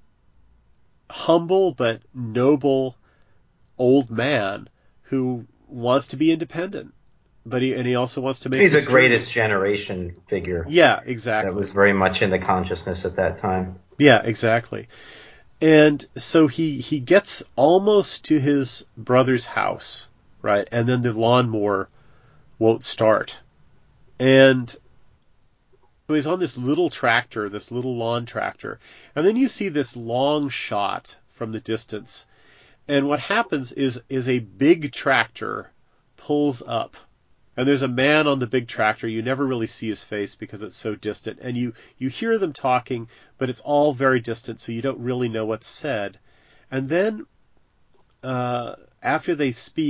humble but noble old man who wants to be independent, but he and he also wants to make. He's a journey. greatest generation figure. Yeah, exactly. That was very much in the consciousness at that time. Yeah, exactly. And so he, he gets almost to his brother's house, right? And then the lawnmower won't start. And so he's on this little tractor, this little lawn tractor. And then you see this long shot from the distance. And what happens is, is a big tractor pulls up. And there's a man on the big tractor. You never really see his face because it's so distant. And you, you hear them talking, but it's all very distant, so you don't really know what's said. And then, uh, after they speak,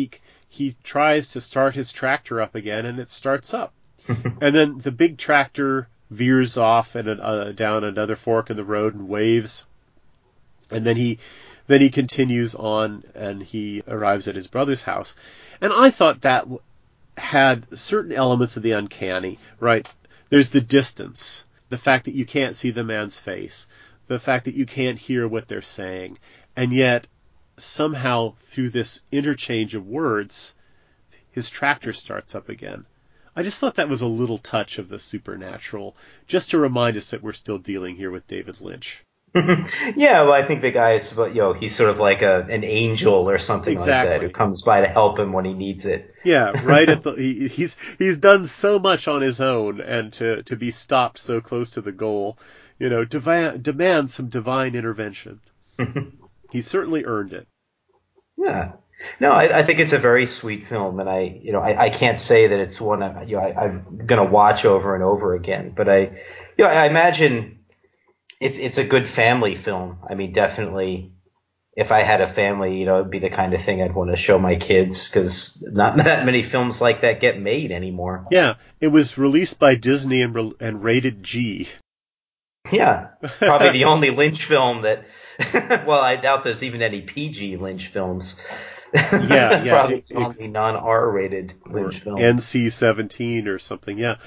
he tries to start his tractor up again, and it starts up. And then the big tractor veers off and uh, down another fork in the road and waves. And then he then he continues on, and he arrives at his brother's house. And I thought that had certain elements of the uncanny, right? There's the distance, the fact that you can't see the man's face, the fact that you can't hear what they're saying, and yet somehow through this interchange of words, his tractor starts up again. I just thought that was a little touch of the supernatural, just to remind us that we're still dealing here with David Lynch. Yeah, well, I think the guy is, you know, he's sort of like a an angel or something Exactly. like that who comes by to help him when he needs it. Yeah, right at the he, he's he's done so much on his own, and to to be stopped so close to the goal, you know, devi- demands some divine intervention. He certainly earned it. Yeah. No, I, I think it's a very sweet film, and I, you know, I, I can't say that it's one I, you know, I, I'm going to watch over and over again, but I, you know, I imagine it's it's a good family film. I mean, definitely, if I had a family, you know, it'd be the kind of thing I'd want to show my kids, because not that many films like that get made anymore. Yeah, it was released by Disney and re- and rated G. Yeah, probably the only Lynch film that. Well, I doubt there's even any P G Lynch films. Yeah, yeah, Probably it, the only non-R rated Lynch film. N C seventeen or something. Yeah.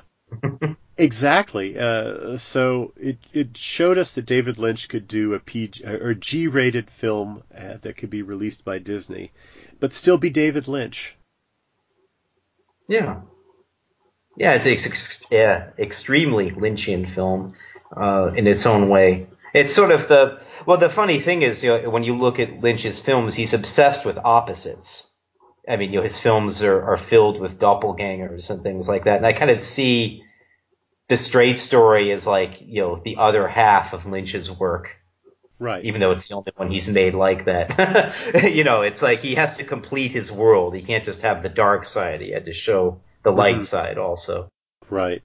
Exactly. Uh, so it it showed us that David Lynch could do a P G or G-rated film uh, that could be released by Disney, but still be David Lynch. Yeah. Yeah, it's ex- ex- yeah, extremely Lynchian film uh, in its own way. It's sort of the well. The funny thing is, you know, when you look at Lynch's films, he's obsessed with opposites. I mean, you know, his films are, are filled with doppelgangers and things like that. And I kind of see The Straight Story as like, you know, the other half of Lynch's work. Right. Even though it's the only one he's made like that. You know, it's like he has to complete his world. He can't just have the dark side. He had to show the light Mm-hmm. side also. Right.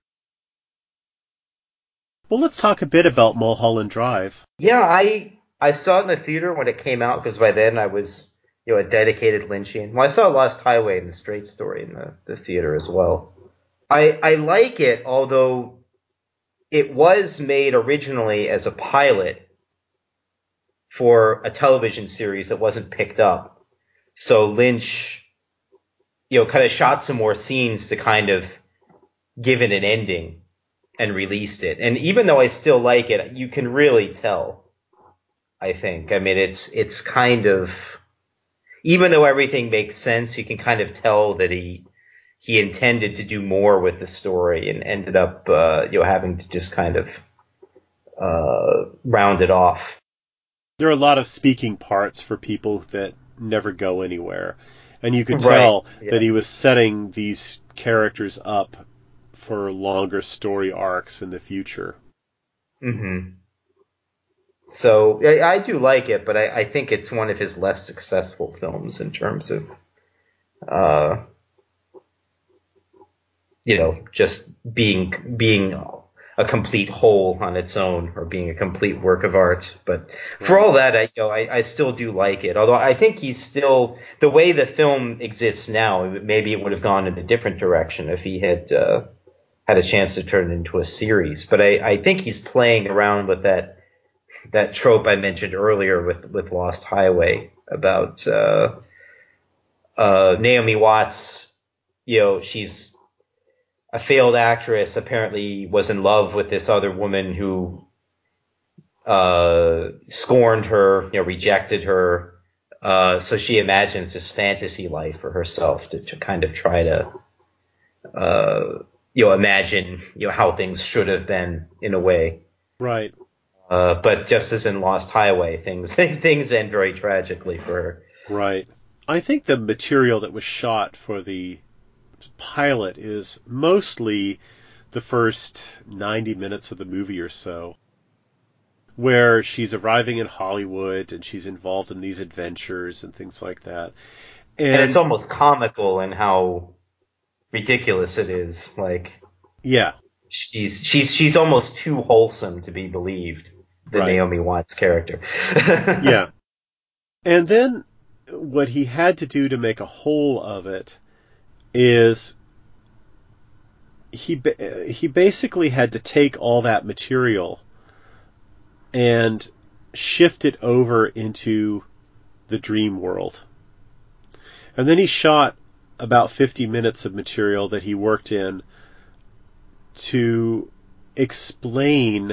Well, let's talk a bit about Mulholland Drive. Yeah, I I saw it in the theater when it came out, because by then I was, you know, a dedicated Lynchian. Well, I saw Lost Highway and The Straight Story in the, the theater as well. I I like it, although it was made originally as a pilot for a television series that wasn't picked up. So Lynch, you know, kind of shot some more scenes to kind of give it an ending and released it. And even though I still like it, you can really tell, I think. I mean, it's it's kind of, even though everything makes sense, you can kind of tell that he he intended to do more with the story and ended up, uh, you know, having to just kind of uh, round it off. There are a lot of speaking parts for people that never go anywhere. And you could Right. tell Yeah. that he was setting these characters up for longer story arcs in the future. Mm-hmm. So I, I do like it, but I, I think it's one of his less successful films in terms of, uh, you know, just being being a complete whole on its own, or being a complete work of art. But for Right. all that, I, you know, I, I still do like it. Although I think he's still, the way the film exists now, maybe it would have gone in a different direction if he had uh, had a chance to turn it into a series. But I, I think he's playing around with that that trope I mentioned earlier with, with Lost Highway about uh, uh, Naomi Watts. You know, she's a failed actress, apparently was in love with this other woman who uh, scorned her, you know, rejected her. Uh, so she imagines this fantasy life for herself to, to kind of try to, uh, you know, imagine, you know, how things should have been in a way. Right. Uh, but just as in Lost Highway, things things end very tragically for her. Right. I think the material that was shot for the pilot is mostly the first ninety minutes of the movie or so, where she's arriving in Hollywood and she's involved in these adventures and things like that. And, And it's almost comical in how ridiculous it is. Like, yeah, she's she's she's almost too wholesome to be believed. The right. Naomi Watts character. Yeah. And then what he had to do to make a whole of it is he he basically had to take all that material and shift it over into the dream world. And then he shot about fifty minutes of material that he worked in to explain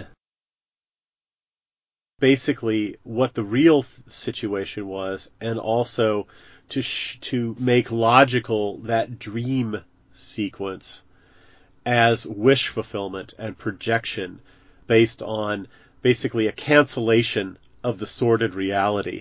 basically what the real situation was, and also to sh- to make logical that dream sequence as wish fulfillment and projection based on basically a cancellation of the sordid reality.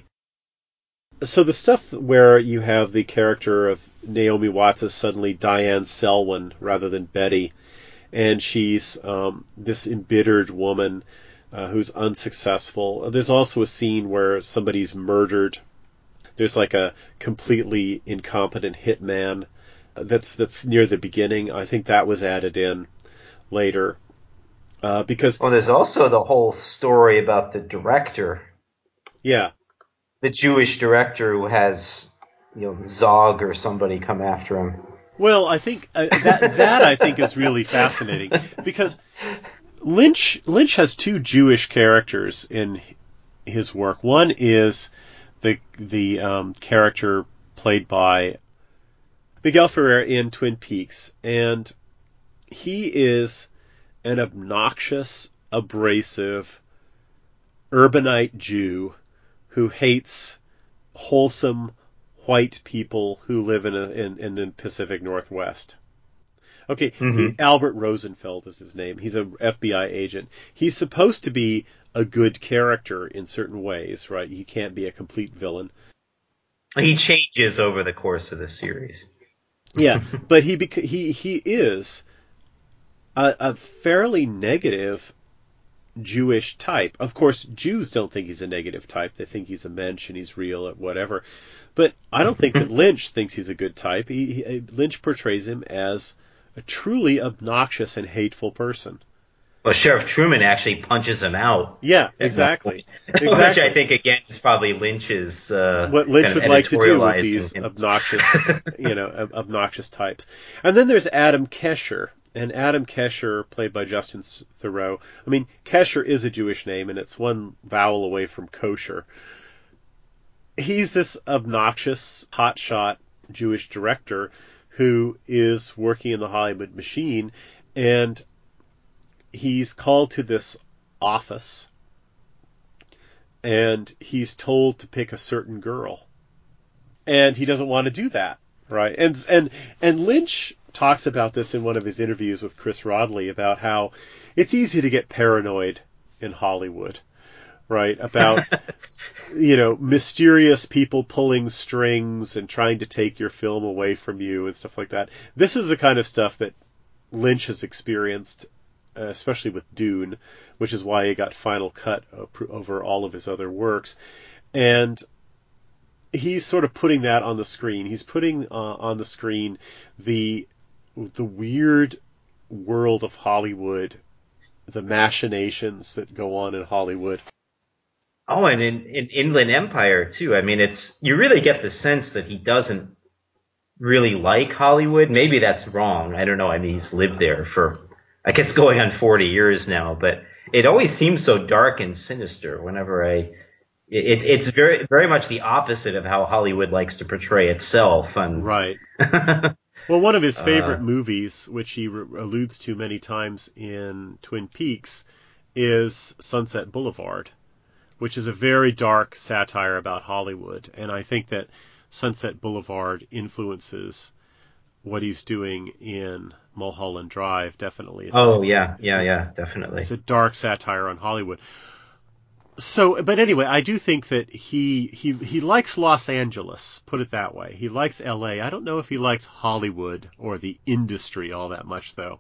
So the stuff where you have the character of Naomi Watts as suddenly Diane Selwyn rather than Betty, and she's um, this embittered woman uh, who's unsuccessful. There's also a scene where somebody's murdered. There's like a completely incompetent hitman that's that's near the beginning. I think that was added in later uh, because. Well, there's also the whole story about the director. Yeah. The Jewish director who has, you know, Zog or somebody come after him. Well, I think uh, that that I think is really fascinating because Lynch Lynch has two Jewish characters in his work. One is the the um, character played by Miguel Ferrer in Twin Peaks, and he is an obnoxious, abrasive, urbanite Jew who hates wholesome white people who live in a, in, in the Pacific Northwest. Okay, mm-hmm. he, Albert Rosenfeld is his name. He's an F B I agent. He's supposed to be a good character in certain ways, right? He can't be a complete villain. He changes over the course of the series. Yeah, but he beca- he he is a, a fairly negative Jewish type. Of course, Jews don't think he's a negative type. They think he's a mensch and he's real or whatever. But I don't think that Lynch thinks he's a good type. He, he, Lynch portrays him as a truly obnoxious and hateful person. Well, Sheriff Truman actually punches him out. Yeah, exactly. exactly. Which I think, again, is probably Lynch's uh, what Lynch kind of would like to do with these him. obnoxious, you know, obnoxious types. And then there's Adam Kesher. And Adam Kesher, played by Justin Theroux. I mean, Kesher is a Jewish name, and it's one vowel away from kosher. He's this obnoxious, hotshot Jewish director who is working in the Hollywood machine, and he's called to this office, and he's told to pick a certain girl. And he doesn't want to do that, right? And and and Lynch talks about this in one of his interviews with Chris Rodley about how it's easy to get paranoid in Hollywood, right? About, you know, mysterious people pulling strings and trying to take your film away from you and stuff like that. This is the kind of stuff that Lynch has experienced, uh, especially with Dune, which is why he got Final Cut over all of his other works. And he's sort of putting that on the screen. He's putting uh, on the screen the the weird world of Hollywood, the machinations that go on in Hollywood. Oh, and in, in Inland Empire, too. I mean, it's you really get the sense that he doesn't really like Hollywood. Maybe that's wrong. I don't know. I mean, he's lived there for, I guess, going on forty years now. But it always seems so dark and sinister whenever I... It, it's very very much the opposite of how Hollywood likes to portray itself. And right. Well, one of his favorite uh, movies, which he re- alludes to many times in Twin Peaks, is Sunset Boulevard, which is a very dark satire about Hollywood. And I think that Sunset Boulevard influences what he's doing in Mulholland Drive, definitely. It's, oh, it's, yeah, it's, yeah, it's a, yeah, definitely. It's a dark satire on Hollywood. So, but anyway, I do think that he, he he likes Los Angeles, put it that way. He likes L A. I don't know if he likes Hollywood or the industry all that much, though.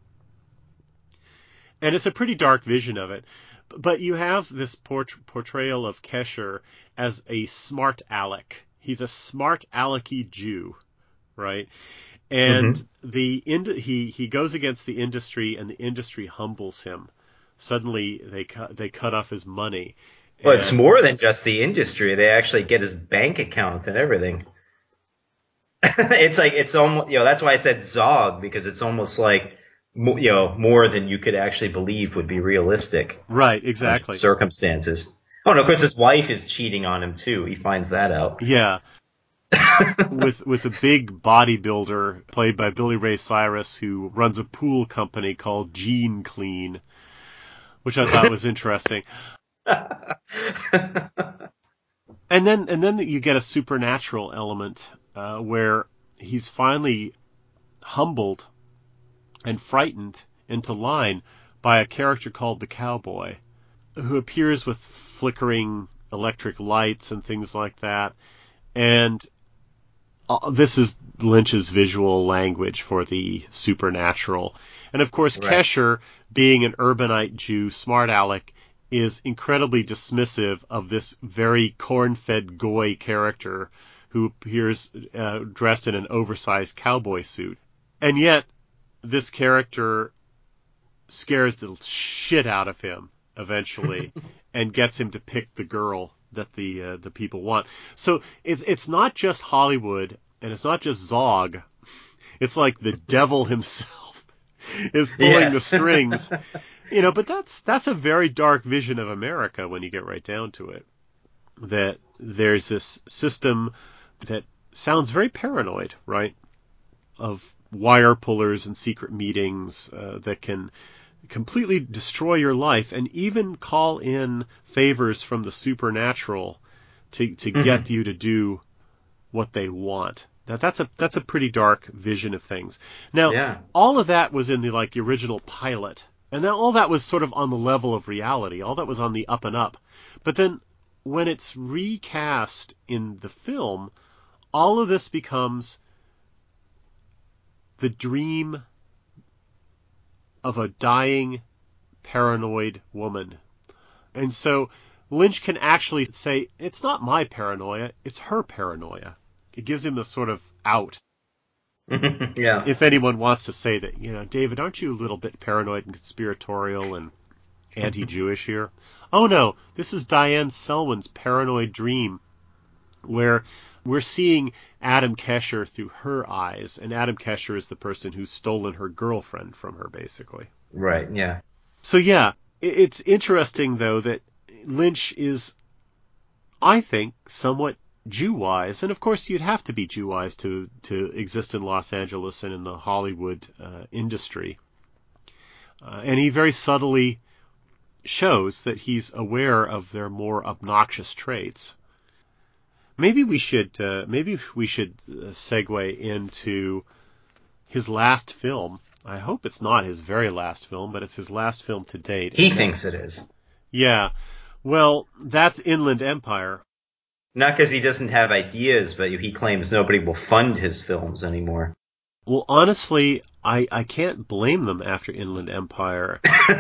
And it's a pretty dark vision of it. But you have this port- portrayal of Kesher as a smart aleck. He's a smart alecky Jew, right? And mm-hmm. the ind- he he goes against the industry, and the industry humbles him. Suddenly, they cut they cut off his money. Well, it's And more than just the industry. They actually get his bank account and everything. It's like it's almost you know that's why I said Zog, because it's almost like you know more than you could actually believe would be realistic right, under exactly. circumstances. Oh no, of course his wife is cheating on him too. He finds that out. Yeah. with with a big bodybuilder played by Billy Ray Cyrus who runs a pool company called Gene Clean, which I thought was interesting. And then and then you get a supernatural element uh, where he's finally humbled and frightened into line by a character called the Cowboy, who appears with flickering electric lights and things like that. And uh, this is Lynch's visual language for the supernatural. And of course, Right. Kesher, being an urbanite Jew, smart aleck, is incredibly dismissive of this very corn-fed goy character who appears uh, dressed in an oversized cowboy suit. And yet, this character scares the shit out of him eventually and gets him to pick the girl that the uh, the people want. So it's it's not just Hollywood and it's not just Zog. It's like the devil himself is pulling the Yes. strings. You know, but that's that's a very dark vision of America when you get right down to it. That there's this system that sounds very paranoid, right? Of wire pullers and secret meetings uh, that can completely destroy your life and even call in favors from the supernatural to to get Mhm. you to do what they want. That that's a that's a pretty dark vision of things. Now, Yeah. all of that was in the like the original pilot, and then all that was sort of on the level of reality. All that was on the up and up. But then when it's recast in the film, all of this becomes the dream of a dying paranoid woman. And so Lynch can actually say, it's not my paranoia, it's her paranoia. It gives him the sort of out. Yeah. If anyone wants to say that, you know, David, aren't you a little bit paranoid and conspiratorial and anti-Jewish here? Oh no, this is Diane Selwyn's paranoid dream, where we're seeing Adam Kesher through her eyes, and Adam Kesher is the person who's stolen her girlfriend from her, basically. Right. Yeah. So yeah, it's interesting though that Lynch is, I think, somewhat Jew-wise, and of course you'd have to be Jew-wise to to exist in Los Angeles and in the Hollywood uh, industry. Uh, and he very subtly shows that he's aware of their more obnoxious traits. Maybe we should uh, maybe we should uh, segue into his last film. I hope it's not his very last film, but it's his last film to date. He And that, thinks it is. yeah, well, that's Inland Empire. Not because he doesn't have ideas, but he claims nobody will fund his films anymore. Well, honestly, I, I can't blame them after Inland Empire.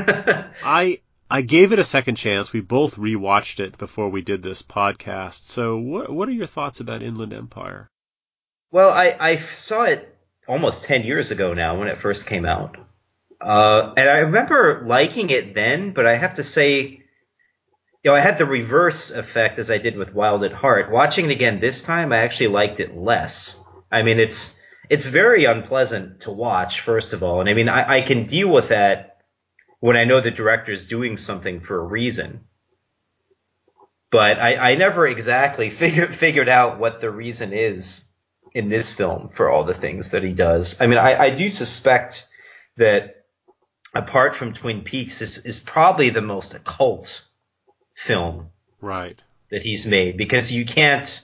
I I gave it a second chance. We both rewatched it before we did this podcast. So what what are your thoughts about Inland Empire? Well, I, I saw it almost ten years ago now when it first came out. Uh, and I remember liking it then, but I have to say, you know, I had the reverse effect as I did with Wild at Heart. Watching it again this time, I actually liked it less. I mean, it's it's very unpleasant to watch, first of all. And I mean, I, I can deal with that when I know the director's doing something for a reason. But I, I never exactly figured figured out what the reason is in this film for all the things that he does. I mean, I, I do suspect that apart from Twin Peaks, this is probably the most occult film Right. that he's made, because you can't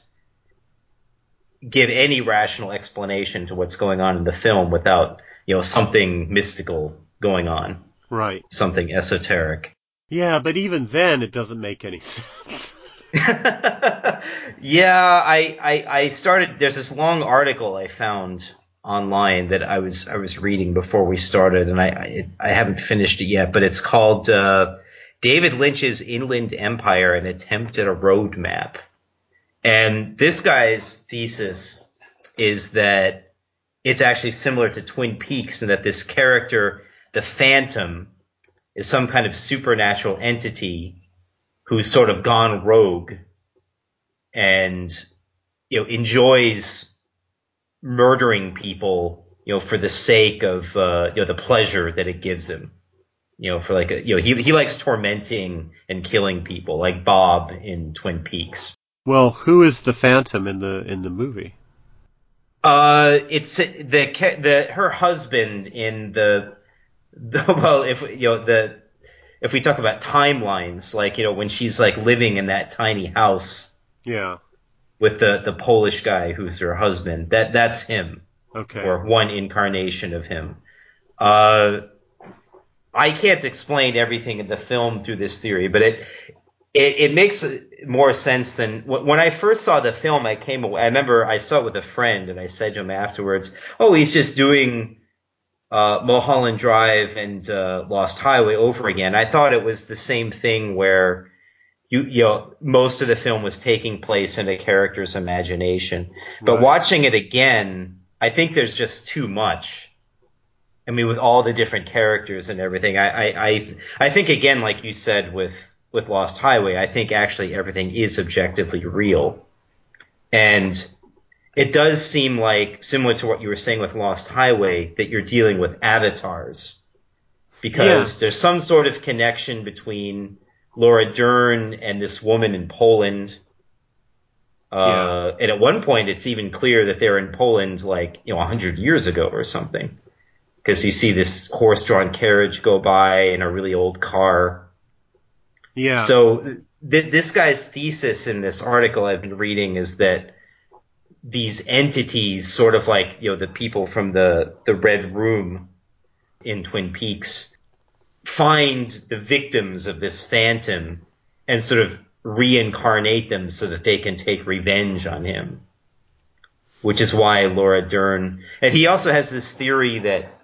give any rational explanation to what's going on in the film without, you know, something mystical going on, Right. something esoteric. Yeah, but even then it doesn't make any sense. Yeah, I, I I started. There's this long article I found online that I was I was reading before we started, and I I, I haven't finished it yet. But it's called uh, David Lynch's Inland Empire: An Attempt at a Roadmap. And this guy's thesis is that it's actually similar to Twin Peaks, and that this character, the Phantom, is some kind of supernatural entity who's sort of gone rogue and, you know, enjoys murdering people, you know, for the sake of, uh, you know, the pleasure that it gives him. You know, for like a, you know, he he likes tormenting and killing people, like Bob in Twin Peaks. Well, who is the Phantom in the in the movie? Uh, it's the the her husband in the, the well, if you know the if we talk about timelines, like, you know, when she's like living in that tiny house, yeah, with the the Polish guy who's her husband, that that's him, okay, or one incarnation of him. Uh. I can't explain everything in the film through this theory, but it it, it makes more sense than when I first saw the film. I came away. I remember I saw it with a friend, and I said to him afterwards, "Oh, he's just doing uh, Mulholland Drive and uh, Lost Highway over again." I thought it was the same thing where you you know most of the film was taking place in a character's imagination, but right. watching it again, I think there's just too much. I mean, with all the different characters and everything, I, I, I, I think again, like you said with, with Lost Highway, I think actually everything is objectively real. And it does seem like, similar to what you were saying with Lost Highway, that you're dealing with avatars. Because yeah. There's some sort of connection between Laura Dern and this woman in Poland. Uh, yeah. And at one point, it's even clear that they're in Poland, like, you know, a hundred years ago or something. Because you see this horse-drawn carriage go by in a really old car. Yeah. So th- this guy's thesis in this article I've been reading is that these entities, sort of like, you know, the people from the, the Red Room in Twin Peaks, find the victims of this phantom and sort of reincarnate them so that they can take revenge on him. Which is why Laura Dern... And he also has this theory that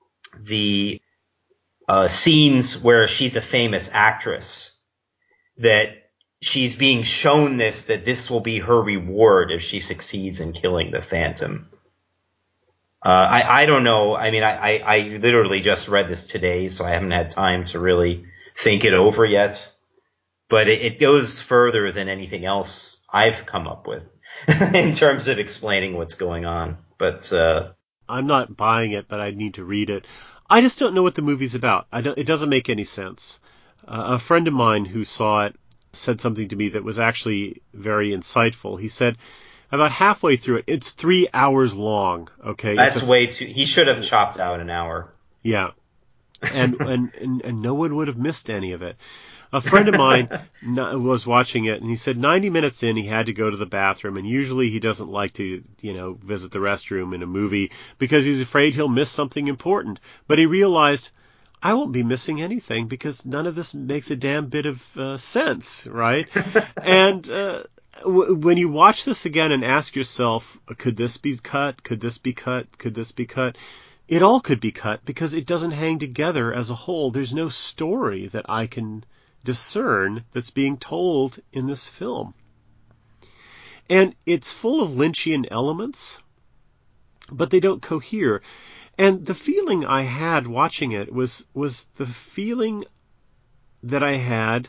the uh, scenes where she's a famous actress, that she's being shown this, that this will be her reward if she succeeds in killing the Phantom. Uh, I, I don't know. I mean, I, I, I literally just read this today, so I haven't had time to really think it over yet. But it, it goes further than anything else I've come up with in terms of explaining what's going on. But uh, I'm not buying it, but I need to read it. I just don't know what the movie's about. I don't, it doesn't make any sense. Uh, a friend of mine who saw it said something to me that was actually very insightful. He said, about halfway through it, it's three hours long. Okay, that's it's a, way too. He should have chopped out an hour. Yeah, and and, and and no one would have missed any of it. A friend of mine was watching it, and he said ninety minutes in, he had to go to the bathroom, and usually he doesn't like to, you know, visit the restroom in a movie because he's afraid he'll miss something important. But he realized, I won't be missing anything because none of this makes a damn bit of uh, sense, right? and uh, w- when you watch this again and ask yourself, could this be cut? Could this be cut? Could this be cut? It all could be cut because it doesn't hang together as a whole. There's no story that I can discern that's being told in this film. And it's full of Lynchian elements, but they don't cohere. And the feeling I had watching it was was the feeling that I had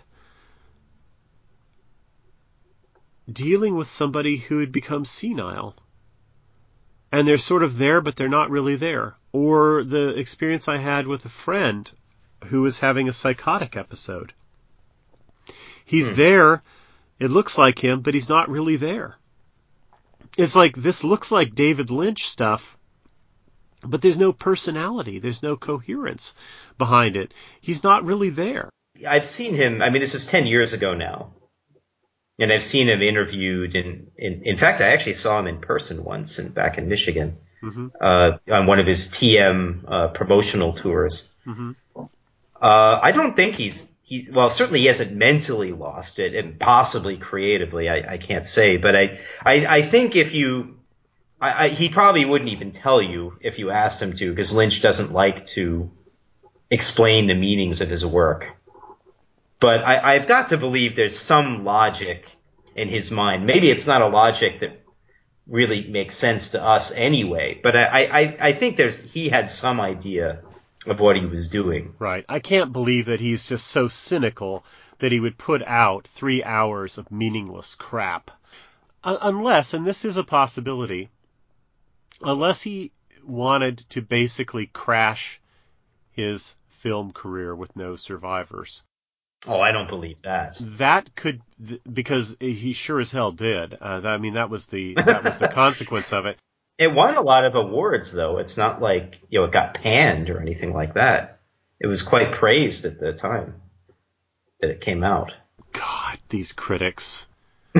dealing with somebody who had become senile. And they're sort of there, but they're not really there. Or the experience I had with a friend who was having a psychotic episode. He's hmm. there, it looks like him, but he's not really there. It's like, this looks like David Lynch stuff, but there's no personality, there's no coherence behind it. He's not really there. I've seen him, I mean, this is ten years ago now. And I've seen him interviewed, in, in, in fact, I actually saw him in person once in, back in Michigan, mm-hmm. uh, on one of his T M uh, promotional tours. Mm-hmm. Uh, I don't think he's, he, well, certainly he hasn't mentally lost it, and possibly creatively, I, I can't say, but I, I, I think if you, I, I, he probably wouldn't even tell you if you asked him to, because Lynch doesn't like to explain the meanings of his work. But I, I've got to believe there's some logic in his mind. Maybe it's not a logic that really makes sense to us anyway, but I, I, I think there's he had some idea of what he was doing. Right. I can't believe that he's just so cynical that he would put out three hours of meaningless crap. Uh, unless, and this is a possibility, unless he wanted to basically crash his film career with no survivors. Oh, I don't believe that. That could, because he sure as hell did. Uh, I mean, that was the that was the consequence of it. It won a lot of awards, though. It's not like, you know, it got panned or anything like that. It was quite praised at the time that it came out. God, these critics. Well,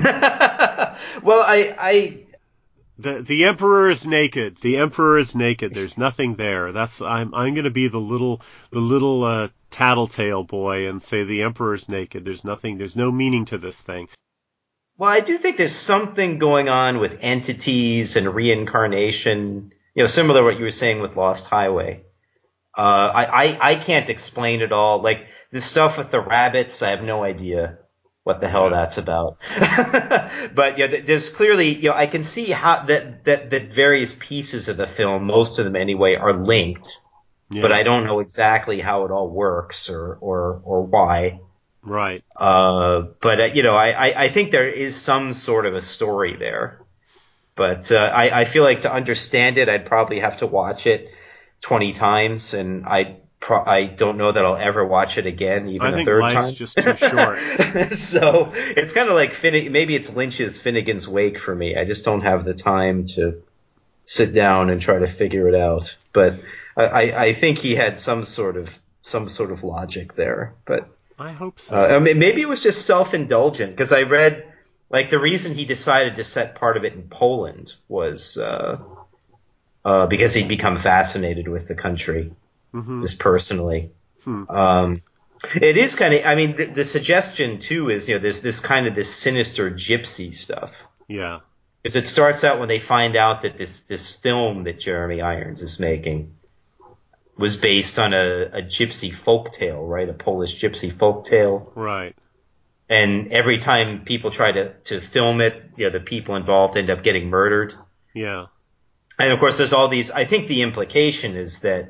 I, I, The the emperor is naked. The emperor is naked. There's nothing there. That's I'm I'm going to be the little the little uh, tattletale boy and say the emperor's naked. There's nothing. There's no meaning to this thing. well, I do think there's something going on with entities and reincarnation. You know, similar to what you were saying with Lost Highway. Uh, I, I I can't explain it all. Like the stuff with the rabbits, I have no idea what the hell Yeah. that's about. But yeah, there's clearly, you know, I can see how that, that, that various pieces of the film, most of them anyway, are linked, Yeah. but I don't know exactly how it all works or, or, or why. Right. Uh, but, uh, you know, I, I, I think there is some sort of a story there. But, uh, I, I feel like to understand it, I'd probably have to watch it twenty times, and I pro- I don't know that I'll ever watch it again, even I a think third life's time. just too short. So it's kind of like Fin- maybe it's Lynch's Finnegan's Wake for me. I just don't have the time to sit down and try to figure it out. But I, I think he had some sort of some sort of logic there. But I hope so. uh, I mean, maybe it was just self-indulgent, because I read like the reason he decided to set part of it in Poland was uh, uh, because he'd become fascinated with the country, Mm-hmm. just personally. Hmm. Um, it is kind of, I mean, the, the suggestion too is, you know, there's this kind of this sinister gypsy stuff. Yeah. Because it starts out when they find out that this, this film that Jeremy Irons is making was based on a, a gypsy folktale, right? A Polish gypsy folktale. Right. And every time people try to, to film it, you know, the people involved end up getting murdered. Yeah. And of course, there's all these, I think the implication is that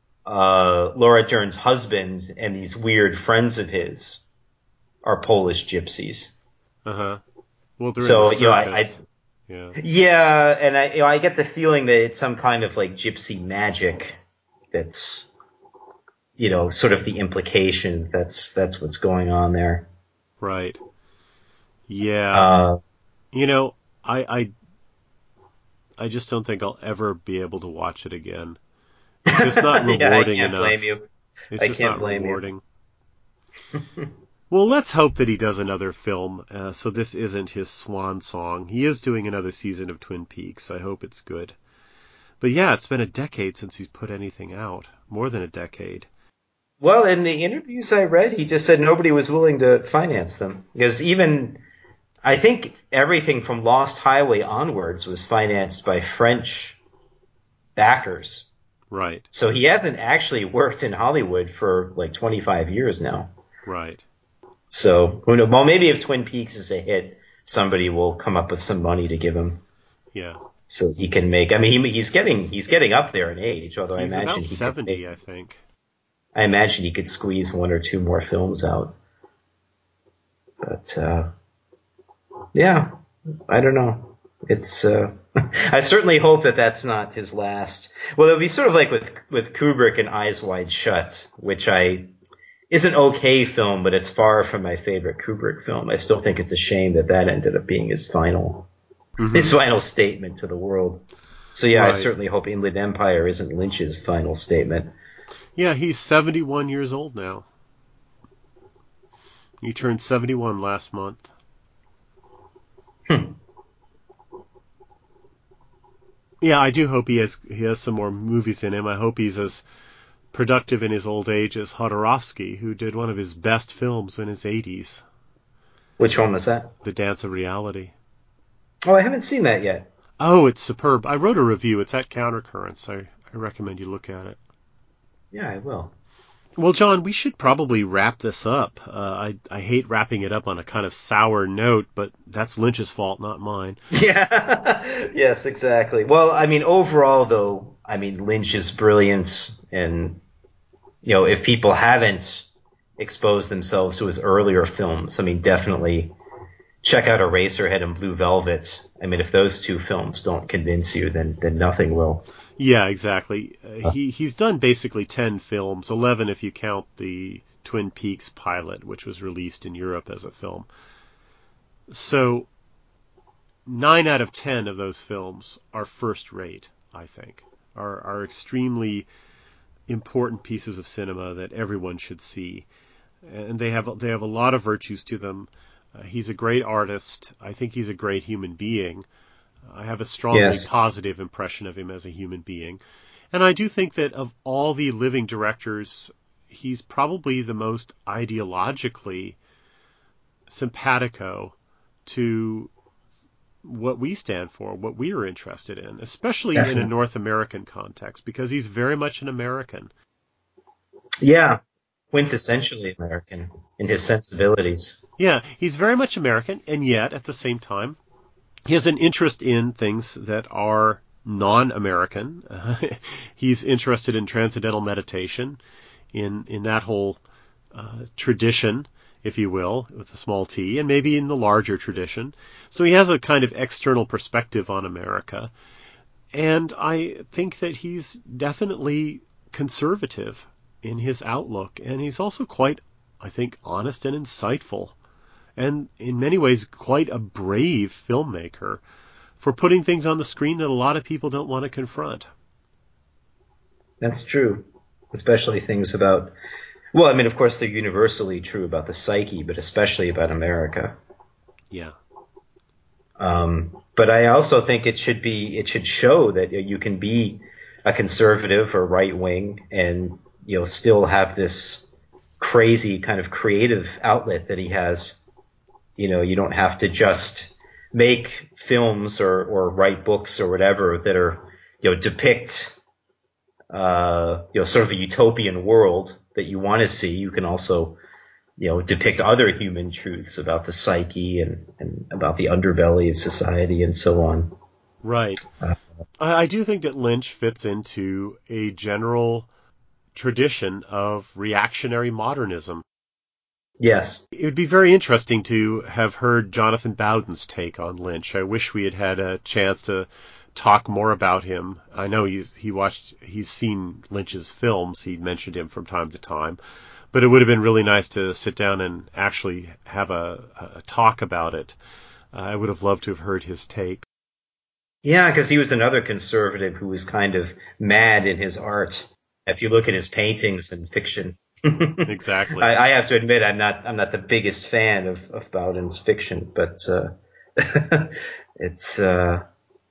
uh, Laura Dern's husband and these weird friends of his are Polish gypsies. Uh huh. Well, they're So, in the you know, I, I circus. Yeah. yeah, and I, you know, I get the feeling that it's some kind of like gypsy magic that's, you know, sort of the implication that's that's what's going on there. Right. Yeah. Uh, You know, I, I, I just don't think I'll ever be able to watch it again. It's just not yeah, I rewarding can't enough. blame you. It's I just can't not blame rewarding. you. Well, let's hope that he does another film, uh, so this isn't his swan song. He is doing another season of Twin Peaks. I hope it's good. But yeah, it's been a decade since he's put anything out. More than a decade. Well, in the interviews I read, he just said nobody was willing to finance them. Because even, I think everything from Lost Highway onwards was financed by French backers. Right. So he hasn't actually worked in Hollywood for like twenty-five years now. Right. So, who knows? Well, maybe if Twin Peaks is a hit, somebody will come up with some money to give him. Yeah. So he can make, I mean, he, he's getting, he's getting up there in age, although He's I imagine about he seventy, could make, I think. I imagine he could squeeze one or two more films out. But, uh, yeah, I don't know. It's, uh, I certainly hope that that's not his last. Well, it'll be sort of like with, with Kubrick and Eyes Wide Shut, which I, is an okay film, but it's far from my favorite Kubrick film. I still think it's a shame that that ended up being his final, Mm-hmm. his final statement to the world. So yeah, Right. I certainly hope Inland Empire isn't Lynch's final statement. Yeah, he's seventy-one years old now. He turned seventy-one last month. Hmm. Yeah, I do hope he has he has some more movies in him. I hope he's as productive in his old age as Jodorowsky, who did one of his best films in his eighties, Which one was that? The Dance of Reality. Oh, I haven't seen that yet. Oh, it's superb. I wrote a review. It's at Countercurrents. I, I recommend you look at it. Yeah, I will. Well, John, we should probably wrap this up. Uh, I, I hate wrapping it up on a kind of sour note, but that's Lynch's fault, not mine. Yeah. Yes, exactly. Well, I mean, overall, though, I mean, Lynch is brilliant, and you know, if people haven't exposed themselves to his earlier films, I mean, definitely check out Eraserhead and Blue Velvet. I mean, if those two films don't convince you, then then nothing will. Yeah, exactly. Uh, he he's done basically ten films, eleven if you count the Twin Peaks pilot, which was released in Europe as a film. So nine out of ten of those films are first rate, I think, are are extremely important pieces of cinema that everyone should see, and they have they have a lot of virtues to them. Uh, he's a great artist. I think he's a great human being. I have a strongly Yes. positive impression of him as a human being. And I do think that of all the living directors, he's probably the most ideologically simpatico to what we stand for, what we are interested in, especially in a Definitely. North American context, because he's very much an American. Yeah. Quintessentially American in his sensibilities. Yeah, he's very much American, and yet at the same time, he has an interest in things that are non-American. Uh, he's interested in transcendental meditation, in in that whole uh, tradition, if you will, with a small t, and maybe in the larger tradition. So he has a kind of external perspective on America, and I think that he's definitely conservative in his outlook, and he's also quite, I think, honest and insightful, and in many ways quite a brave filmmaker for putting things on the screen that a lot of people don't want to confront. That's true. Especially things about, well, I mean, of course, they're universally true about the psyche, but especially about America. Yeah. Um, but I also think it should be, it should show that you can be a conservative or right wing and, you know, still have this crazy kind of creative outlet that he has. You know, you don't have to just make films or, or write books or whatever that are, you know, depict, uh, you know, sort of a utopian world that you want to see. You can also, you know, depict other human truths about the psyche and, and about the underbelly of society and so on. Right. Uh, I, I do think that Lynch fits into a general tradition of reactionary modernism. yes. It would be very interesting to have heard Jonathan Bowden's take on Lynch. I wish we had had a chance to talk more about him. I know he's he watched he's seen Lynch's films. He mentioned him from time to time, but it would have been really nice to sit down and actually have a, a talk about it. Uh, I would have loved to have heard his take. Yeah, because he was another conservative who was kind of mad in his art. If you look at his paintings and fiction, I, Exactly. I have to admit I'm not I'm not the biggest fan of, of Bowden's fiction, but uh, it's uh,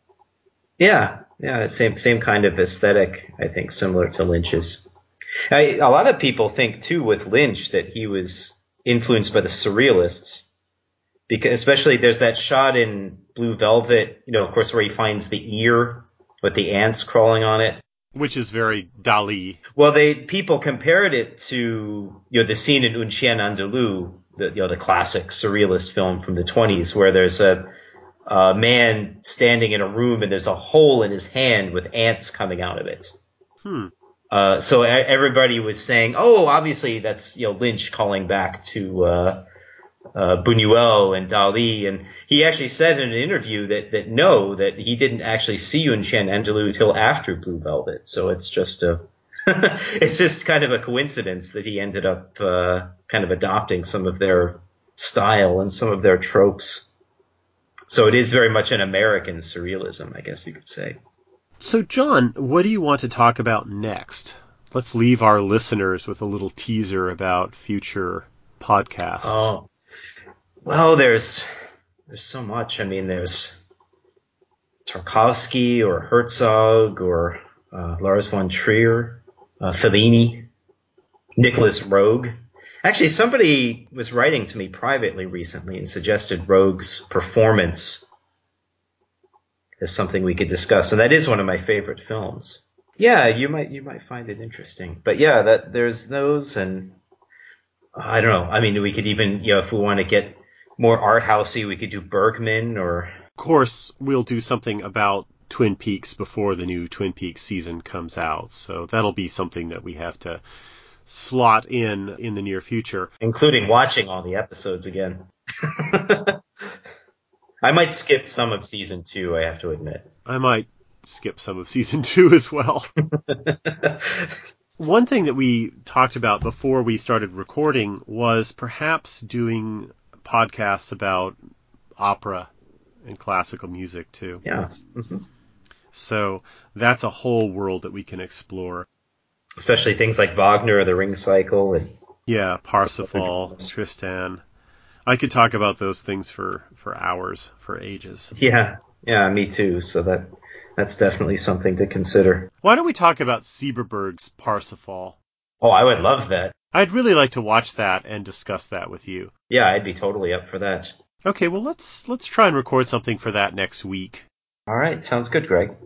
yeah yeah it's same same kind of aesthetic, I think, similar to Lynch's. I, a lot of people think too with Lynch that he was influenced by the surrealists, because especially there's that shot in Blue Velvet, you know, of course, where he finds the ear with the ants crawling on it. Which is very Dali. Well, they people compared it to, you know, the scene in Un Chien Andalou, the you know the classic surrealist film from the twenties, where there's a, a man standing in a room and there's a hole in his hand with ants coming out of it. Hmm. Uh, so e- everybody was saying, "Oh, obviously that's, you know, Lynch calling back to uh, uh, Buñuel and Dali," and he actually said in an interview that that no, that he didn't actually see Un Chien Andalou until after Blue Velvet. So it's just a, it's just kind of a coincidence that he ended up uh, kind of adopting some of their style and some of their tropes. So it is very much an American surrealism, I guess you could say. So, John, what do you want to talk about next? Let's leave our listeners with a little teaser about future podcasts. Oh, well, there's there's so much. I mean, there's Tarkovsky or Herzog or uh, Lars von Trier, uh, Fellini, Nicholas Roeg. Actually, somebody was writing to me privately recently and suggested Roeg's Performance as something we could discuss, and that is one of my favorite films. Yeah, you might you might find it interesting. But yeah, that there's those, and I don't know. I mean, we could even, you know, if we want to get more art housey, we could do Bergman or. Of course, we'll do something about Twin Peaks before the new Twin Peaks season comes out, so that'll be something that we have to slot in in the near future. Including watching all the episodes again. I might skip some of season two, I have to admit. I might skip some of season two as well. One thing that we talked about before we started recording was perhaps doing podcasts about opera and classical music too. Yeah. Mm-hmm. So that's a whole world that we can explore. Especially things like Wagner or the Ring Cycle. And yeah, Parsifal, Tristan. I could talk about those things for, for hours, for ages. Yeah, yeah, me too. So that that's definitely something to consider. Why don't we talk about Sieberberg's Parsifal? Oh, I would love that. I'd really like to watch that and discuss that with you. Yeah, I'd be totally up for that. Okay, well let's let's try and record something for that next week. All right, sounds good, Greg.